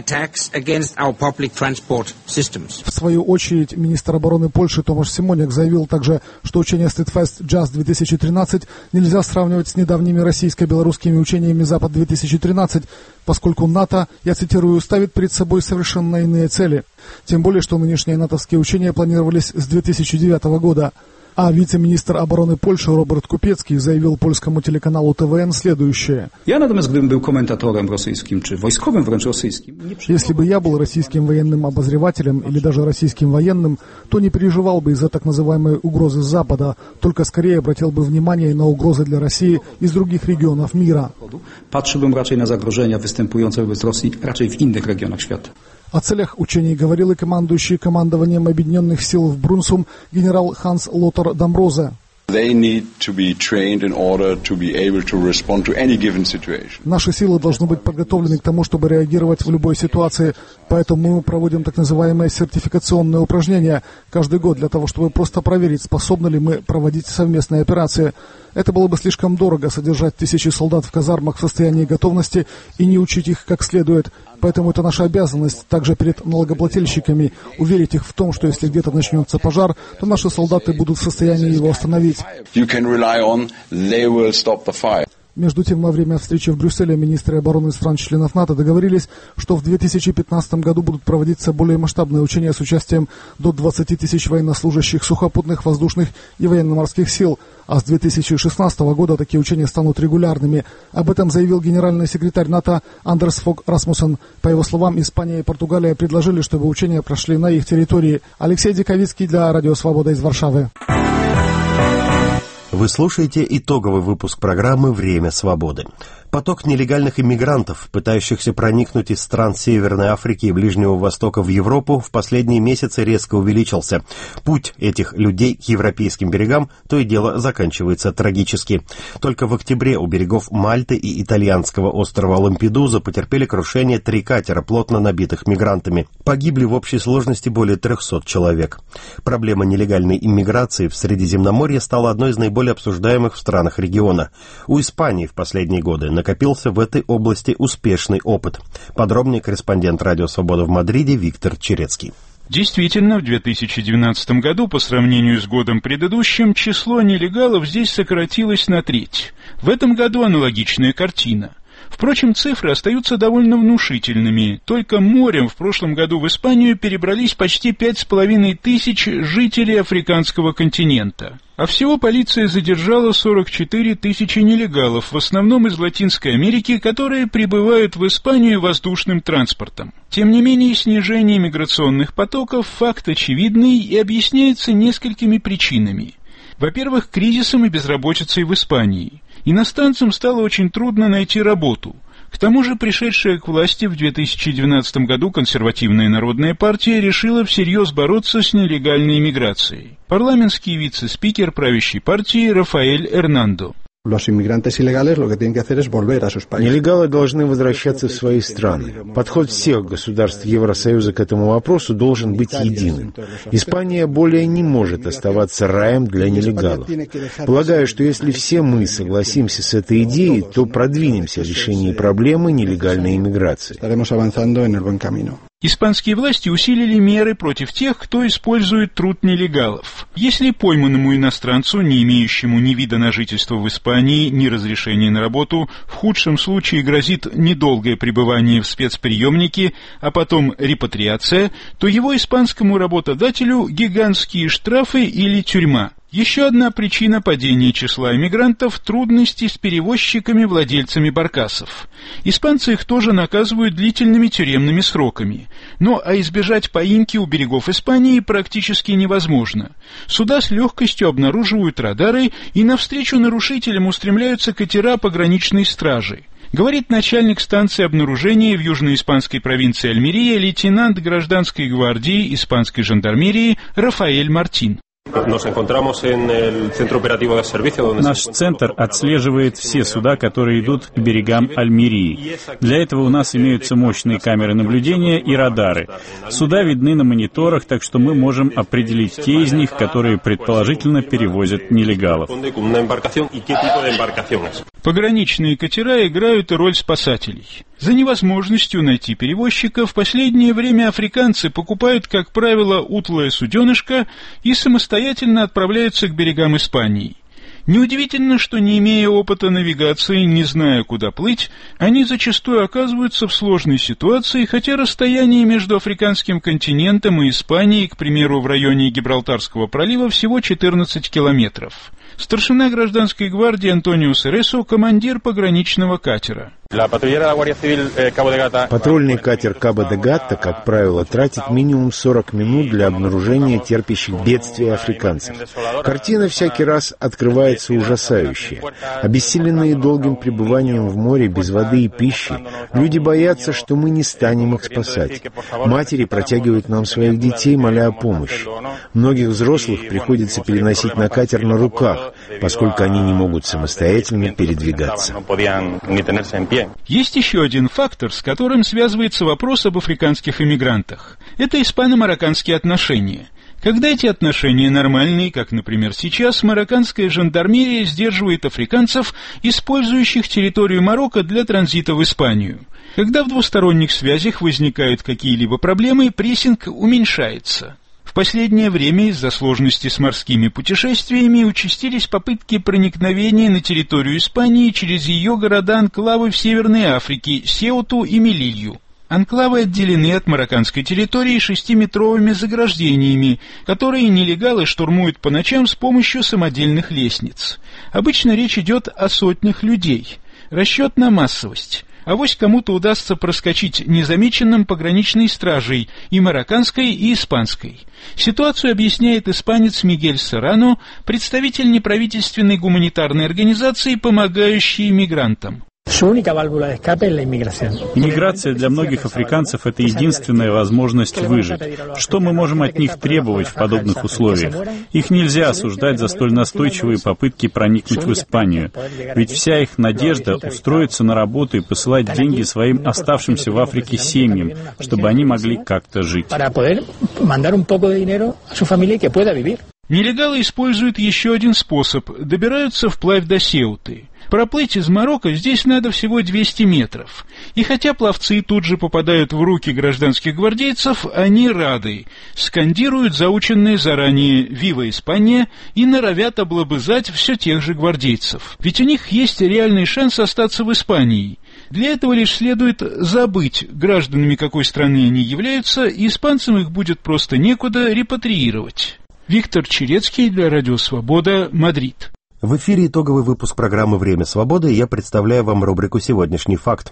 свою очередь, министр обороны Польши Томаш Симоняк заявил также, что учения Steadfast Just 2013 нельзя сравнивать с недавними российско-белорусскими учениями «Запад-2013», поскольку НАТО, я цитирую, ставит перед собой совершенно иные цели. Тем более, что нынешние натовские учения планировались с 2009 года. А вице-министр обороны Польши Роберт Купецкий заявил польскому телеканалу ТВН следующее. Если бы я был российским военным обозревателем или даже российским военным, то не переживал бы из-за так называемой угрозы с Запада, только скорее обратил бы внимание на угрозы для России из других регионов мира. Patrzyłbym raczej na zagrożenia występujące wobec Rosji raczej w innych regionach świata. О целях учений говорил и командующий командованием Объединенных сил в Брунсум генерал Ханс Лотар Дамброзе. Наши силы должны быть подготовлены к тому, чтобы реагировать в любой ситуации, поэтому мы проводим так называемые сертификационные упражнения каждый год для того, чтобы просто проверить, способны ли мы проводить совместные операции. Это было бы слишком дорого содержать тысячи солдат в казармах в состоянии готовности и не учить их как следует. Поэтому это наша обязанность также перед налогоплательщиками уверить их в том, что если где-то начнется пожар, то наши солдаты будут в состоянии его остановить. Между тем, во время встречи в Брюсселе министры обороны стран-членов НАТО договорились, что в 2015 году будут проводиться более масштабные учения с участием до 20 тысяч военнослужащих сухопутных, воздушных и военно-морских сил, а с 2016 года такие учения станут регулярными. Об этом заявил генеральный секретарь НАТО Андерс Фог Расмуссен. По его словам, Испания и Португалия предложили, чтобы учения прошли на их территории. Алексей Диковицкий для Радио Свобода из Варшавы. Вы слушаете итоговый выпуск программы «Время свободы». Поток нелегальных иммигрантов, пытающихся проникнуть из стран Северной Африки и Ближнего Востока в Европу, в последние месяцы резко увеличился. Путь этих людей к европейским берегам то и дело заканчивается трагически. Только в октябре у берегов Мальты и итальянского острова Лампедуза потерпели крушение 3 катера, плотно набитых мигрантами. Погибли в общей сложности более 300 человек. Проблема нелегальной иммиграции в Средиземноморье стала одной из наиболее обсуждаемых в странах региона. У Испании в последние годы накопился в этой области успешный опыт. Подробнее корреспондент «Радио Свобода» в Мадриде Виктор Черецкий. Действительно, в 2012 году, по сравнению с годом предыдущим, число нелегалов здесь сократилось на треть. В этом году аналогичная картина. Впрочем, цифры остаются довольно внушительными. Только морем в прошлом году в Испанию перебрались почти 5500 жителей африканского континента. А всего полиция задержала 44 тысячи нелегалов, в основном из Латинской Америки, которые прибывают в Испанию воздушным транспортом. Тем не менее, снижение миграционных потоков – факт очевидный и объясняется несколькими причинами. Во-первых, кризисом и безработицей в Испании. Иностранцам стало очень трудно найти работу. К тому же пришедшая к власти в 2012 году консервативная народная партия решила всерьез бороться с нелегальной иммиграцией. Парламентский вице-спикер правящей партии Рафаэль Эрнандо. Нелегалы должны возвращаться в свои страны. Подход всех государств Евросоюза к этому вопросу должен быть единым. Испания более не может оставаться раем для нелегалов. Полагаю, что если все мы согласимся с этой идеей, то продвинемся в решении проблемы нелегальной иммиграции. Испанские власти усилили меры против тех, кто использует труд нелегалов. Если пойманному иностранцу, не имеющему ни вида на жительство в Испании, ни разрешения на работу, в худшем случае грозит недолгое пребывание в спецприемнике, а потом репатриация, то его испанскому работодателю гигантские штрафы или тюрьма. Еще одна причина падения числа эмигрантов – трудности с перевозчиками-владельцами баркасов. Испанцы их тоже наказывают длительными тюремными сроками. Но избежать поимки у берегов Испании практически невозможно. Суда с легкостью обнаруживают радары, и навстречу нарушителям устремляются катера пограничной стражи. Говорит начальник станции обнаружения в южноиспанской провинции Альмерия лейтенант гражданской гвардии испанской жандармерии Рафаэль Мартин. Наш центр отслеживает все суда, которые идут к берегам Альмерии. Для этого у нас имеются мощные камеры наблюдения и радары. Суда видны на мониторах, так что мы можем определить те из них, которые предположительно перевозят нелегалов. Пограничные катера играют роль спасателей. За невозможностью найти перевозчика в последнее время африканцы покупают, как правило, утлое суденышко и самостоятельно отправляются к берегам Испании. Неудивительно, что, не имея опыта навигации, не зная, куда плыть, они зачастую оказываются в сложной ситуации, хотя расстояние между африканским континентом и Испанией, к примеру, в районе Гибралтарского пролива, всего 14 километров. Старшина гражданской гвардии Антонио Сересо – командир пограничного катера. Патрульный катер Кабо-де-Гатта, как правило, тратит минимум 40 минут для обнаружения терпящих бедствия африканцев. Картина всякий раз открывается ужасающая. Обессиленные долгим пребыванием в море без воды и пищи, люди боятся, что мы не станем их спасать. Матери протягивают нам своих детей, моля о помощи. Многих взрослых приходится переносить на катер на руках, поскольку они не могут самостоятельно передвигаться. Есть еще один фактор, с которым связывается вопрос об африканских эмигрантах. Это испано-марокканские отношения. Когда эти отношения нормальные, как, например, сейчас, марокканская жандармерия сдерживает африканцев, использующих территорию Марокко для транзита в Испанию. Когда в двусторонних связях возникают какие-либо проблемы, прессинг уменьшается. В последнее время из-за сложности с морскими путешествиями участились попытки проникновения на территорию Испании через ее города-анклавы в Северной Африке, Сеуту и Мелилью. Анклавы отделены от марокканской территории 6-метровыми заграждениями, которые нелегалы штурмуют по ночам с помощью самодельных лестниц. Обычно речь идет о сотнях людей. Расчет на массовость. Авось кому-то удастся проскочить незамеченным пограничной стражей, и марокканской, и испанской. Ситуацию объясняет испанец Мигель Серрано, представитель неправительственной гуманитарной организации, помогающей мигрантам. Иммиграция для многих африканцев – это единственная возможность выжить. Что мы можем от них требовать в подобных условиях? Их нельзя осуждать за столь настойчивые попытки проникнуть в Испанию. Ведь вся их надежда – устроиться на работу и посылать деньги своим оставшимся в Африке семьям, чтобы они могли как-то жить. Нелегалы используют еще один способ – добираются вплавь до Сеуты. Проплыть из Марокко здесь надо всего 200 метров. И хотя пловцы тут же попадают в руки гражданских гвардейцев, они рады, скандируют заученные заранее «Вива Испания» и норовят облобызать все тех же гвардейцев. Ведь у них есть реальный шанс остаться в Испании. Для этого лишь следует забыть, гражданами какой страны они являются, и испанцам их будет просто некуда репатриировать. Виктор Черецкий для Радио Свобода, Мадрид. В эфире итоговый выпуск программы «Время свободы», и я представляю вам рубрику «Сегодняшний факт».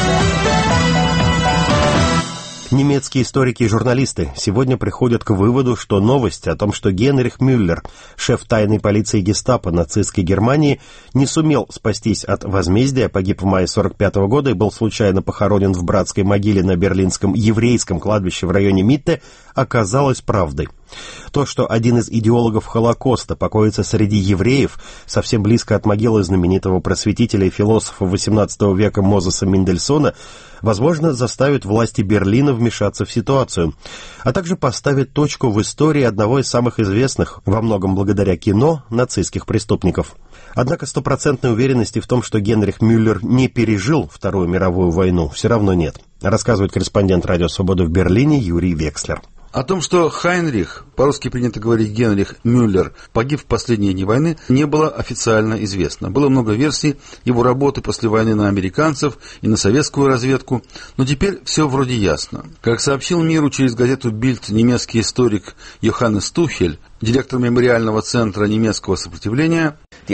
Немецкие историки и журналисты сегодня приходят к выводу, что новость о том, что Генрих Мюллер, шеф тайной полиции гестапо нацистской Германии, не сумел спастись от возмездия, погиб в мае 1945 года и был случайно похоронен в братской могиле на берлинском еврейском кладбище в районе Митте, оказалось правдой. То, что один из идеологов Холокоста покоится среди евреев, совсем близко от могилы знаменитого просветителя и философа XVIII века Мозеса Мендельсона, возможно, заставит власти Берлина вмешаться в ситуацию, а также поставить точку в истории одного из самых известных, во многом благодаря кино, нацистских преступников. Однако стопроцентной уверенности в том, что Генрих Мюллер не пережил Вторую мировую войну, все равно нет, рассказывает корреспондент Радио Свобода в Берлине Юрий Векслер. О том, что Хайнрих, по-русски принято говорить Генрих Мюллер, погиб в последние дни войны, не было официально известно. Было много версий его работы после войны на американцев и на советскую разведку, но теперь все вроде ясно. Как сообщил миру через газету «Бильд» немецкий историк Йоханнес Тухель, директор мемориального центра немецкого сопротивления,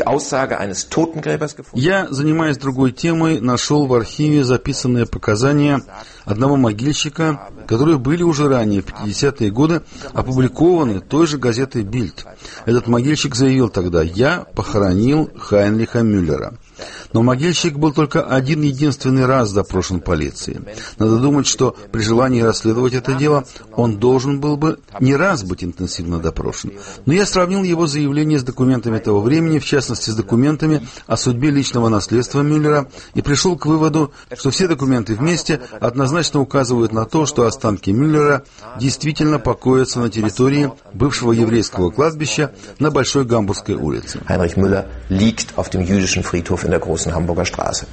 я, занимаясь другой темой, нашел в архиве записанные показания одного могильщика, которые были уже ранее, в 50-е годы, опубликованы той же газетой «Бильд». Этот могильщик заявил тогда: «Я похоронил Хайнриха Мюллера». Но могильщик был только один-единственный раз допрошен полицией. Надо думать, что при желании расследовать это дело он должен был бы не раз быть интенсивно допрошен. Но я сравнил его заявление с документами того времени, в частности с документами о судьбе личного наследства Мюллера, и пришел к выводу, что все документы вместе однозначно указывают на то, что останки Мюллера действительно покоятся на территории бывшего еврейского кладбища на Большой Гамбургской улице. Heinrich Müller liegt auf dem jüdischen Friedhof in der großen Hamburger Straße.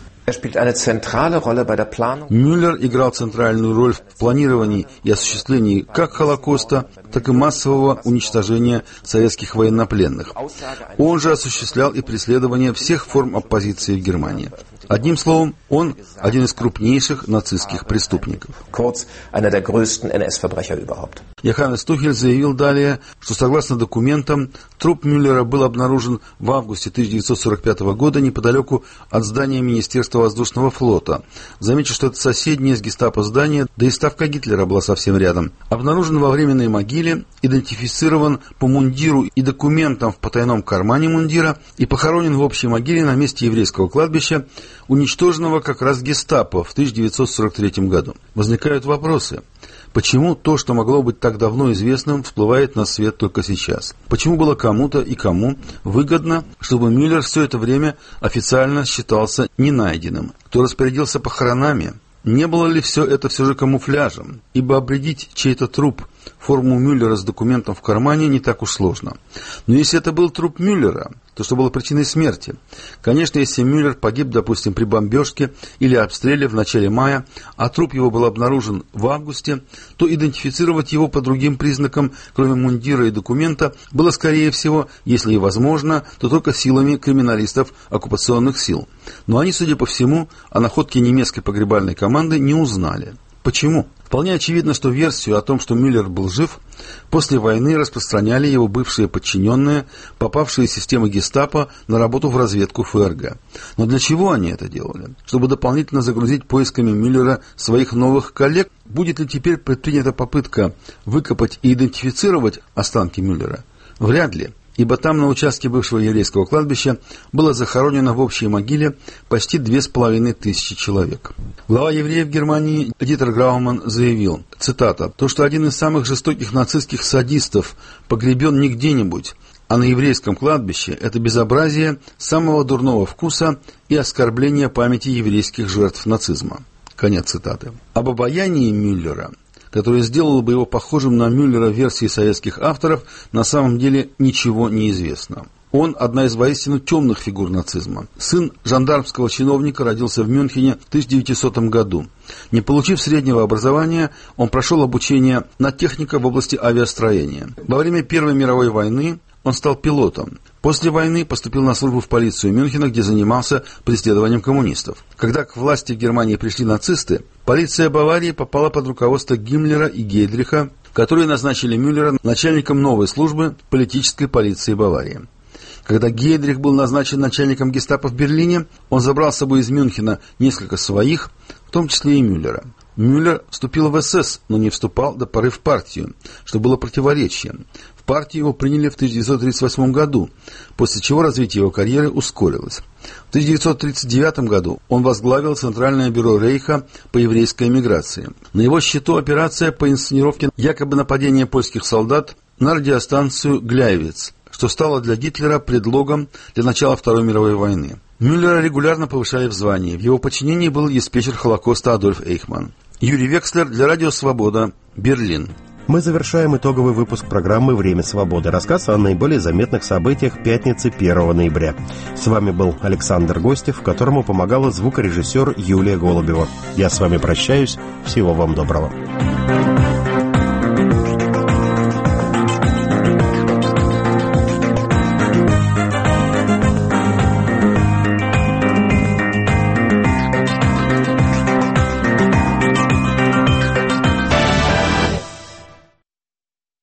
Мюллер играл центральную роль в планировании и осуществлении как Холокоста, так и массового уничтожения советских военнопленных. Он же осуществлял и преследование всех форм оппозиции в Германии. Одним словом, он один из крупнейших нацистских преступников. Йоханнес Тухель заявил далее, что согласно документам, труп Мюллера был обнаружен в августе 1945 года неподалеку от здания Министерства воздушного флота. Замечу, что это соседнее с гестапо здание, да и ставка Гитлера была совсем рядом. Обнаружен во временной могиле, идентифицирован по мундиру и документам в потайном кармане мундира и похоронен в общей могиле на месте еврейского кладбища, уничтоженного как раз гестапо в 1943 году. Возникают вопросы. Почему то, что могло быть так давно известным, всплывает на свет только сейчас? Почему было кому-то и кому выгодно, чтобы Мюллер все это время официально считался ненайденным? Кто распорядился похоронами? Не было ли все это все же камуфляжем? Ибо обредить чей-то труп форму Мюллера с документом в кармане не так уж сложно. Но если это был труп Мюллера, то что было причиной смерти? Конечно, если Мюллер погиб, допустим, при бомбежке или обстреле в начале мая, а труп его был обнаружен в августе, то идентифицировать его по другим признакам, кроме мундира и документа, было, скорее всего, если и возможно, то только силами криминалистов оккупационных сил. Но они, судя по всему, о находке немецкой погребальной команды не узнали. Почему? Вполне очевидно, что версию о том, что Мюллер был жив, после войны распространяли его бывшие подчиненные, попавшие из системы гестапо на работу в разведку ФРГ. Но для чего они это делали? Чтобы дополнительно загрузить поисками Мюллера своих новых коллег? Будет ли теперь предпринята попытка выкопать и идентифицировать останки Мюллера? Вряд ли. Ибо там, на участке бывшего еврейского кладбища, было захоронено в общей могиле почти 2500 человек. Глава евреев Германии Дитер Грауман заявил, цитата, «То, что один из самых жестоких нацистских садистов погребен не где-нибудь, а на еврейском кладбище, это безобразие самого дурного вкуса и оскорбление памяти еврейских жертв нацизма». Конец цитаты. Об обаянии Мюллера, который сделал бы его похожим на Мюллера в версии советских авторов, на самом деле ничего не известно. Он одна из воистину темных фигур нацизма. Сын жандармского чиновника, родился в Мюнхене в 1900 году. Не получив среднего образования, он прошел обучение на техника в области авиастроения. Во время Первой мировой войны он стал пилотом. После войны поступил на службу в полицию Мюнхена, где занимался преследованием коммунистов. Когда к власти в Германии пришли нацисты, полиция Баварии попала под руководство Гиммлера и Гейдриха, которые назначили Мюллера начальником новой службы политической полиции Баварии. Когда Гейдрих был назначен начальником гестапо в Берлине, он забрал с собой из Мюнхена несколько своих, в том числе и Мюллера. Мюллер вступил в СС, но не вступал до поры в партию, что было противоречием. В партию его приняли в 1938 году, после чего развитие его карьеры ускорилось. В 1939 году он возглавил Центральное бюро Рейха по еврейской эмиграции. На его счету операция по инсценировке якобы нападения польских солдат на радиостанцию «Гляйвиц», что стало для Гитлера предлогом для начала Второй мировой войны. Мюллера регулярно повышали в звании. В его подчинении был диспетчер Холокоста Адольф Эйхман. Юрий Векслер для Радио Свобода, Берлин. Мы завершаем итоговый выпуск программы «Время свободы». Рассказ о наиболее заметных событиях пятницы 1 ноября. С вами был Александр Гостев, которому помогала звукорежиссер Юлия Голубева. Я с вами прощаюсь. Всего вам доброго.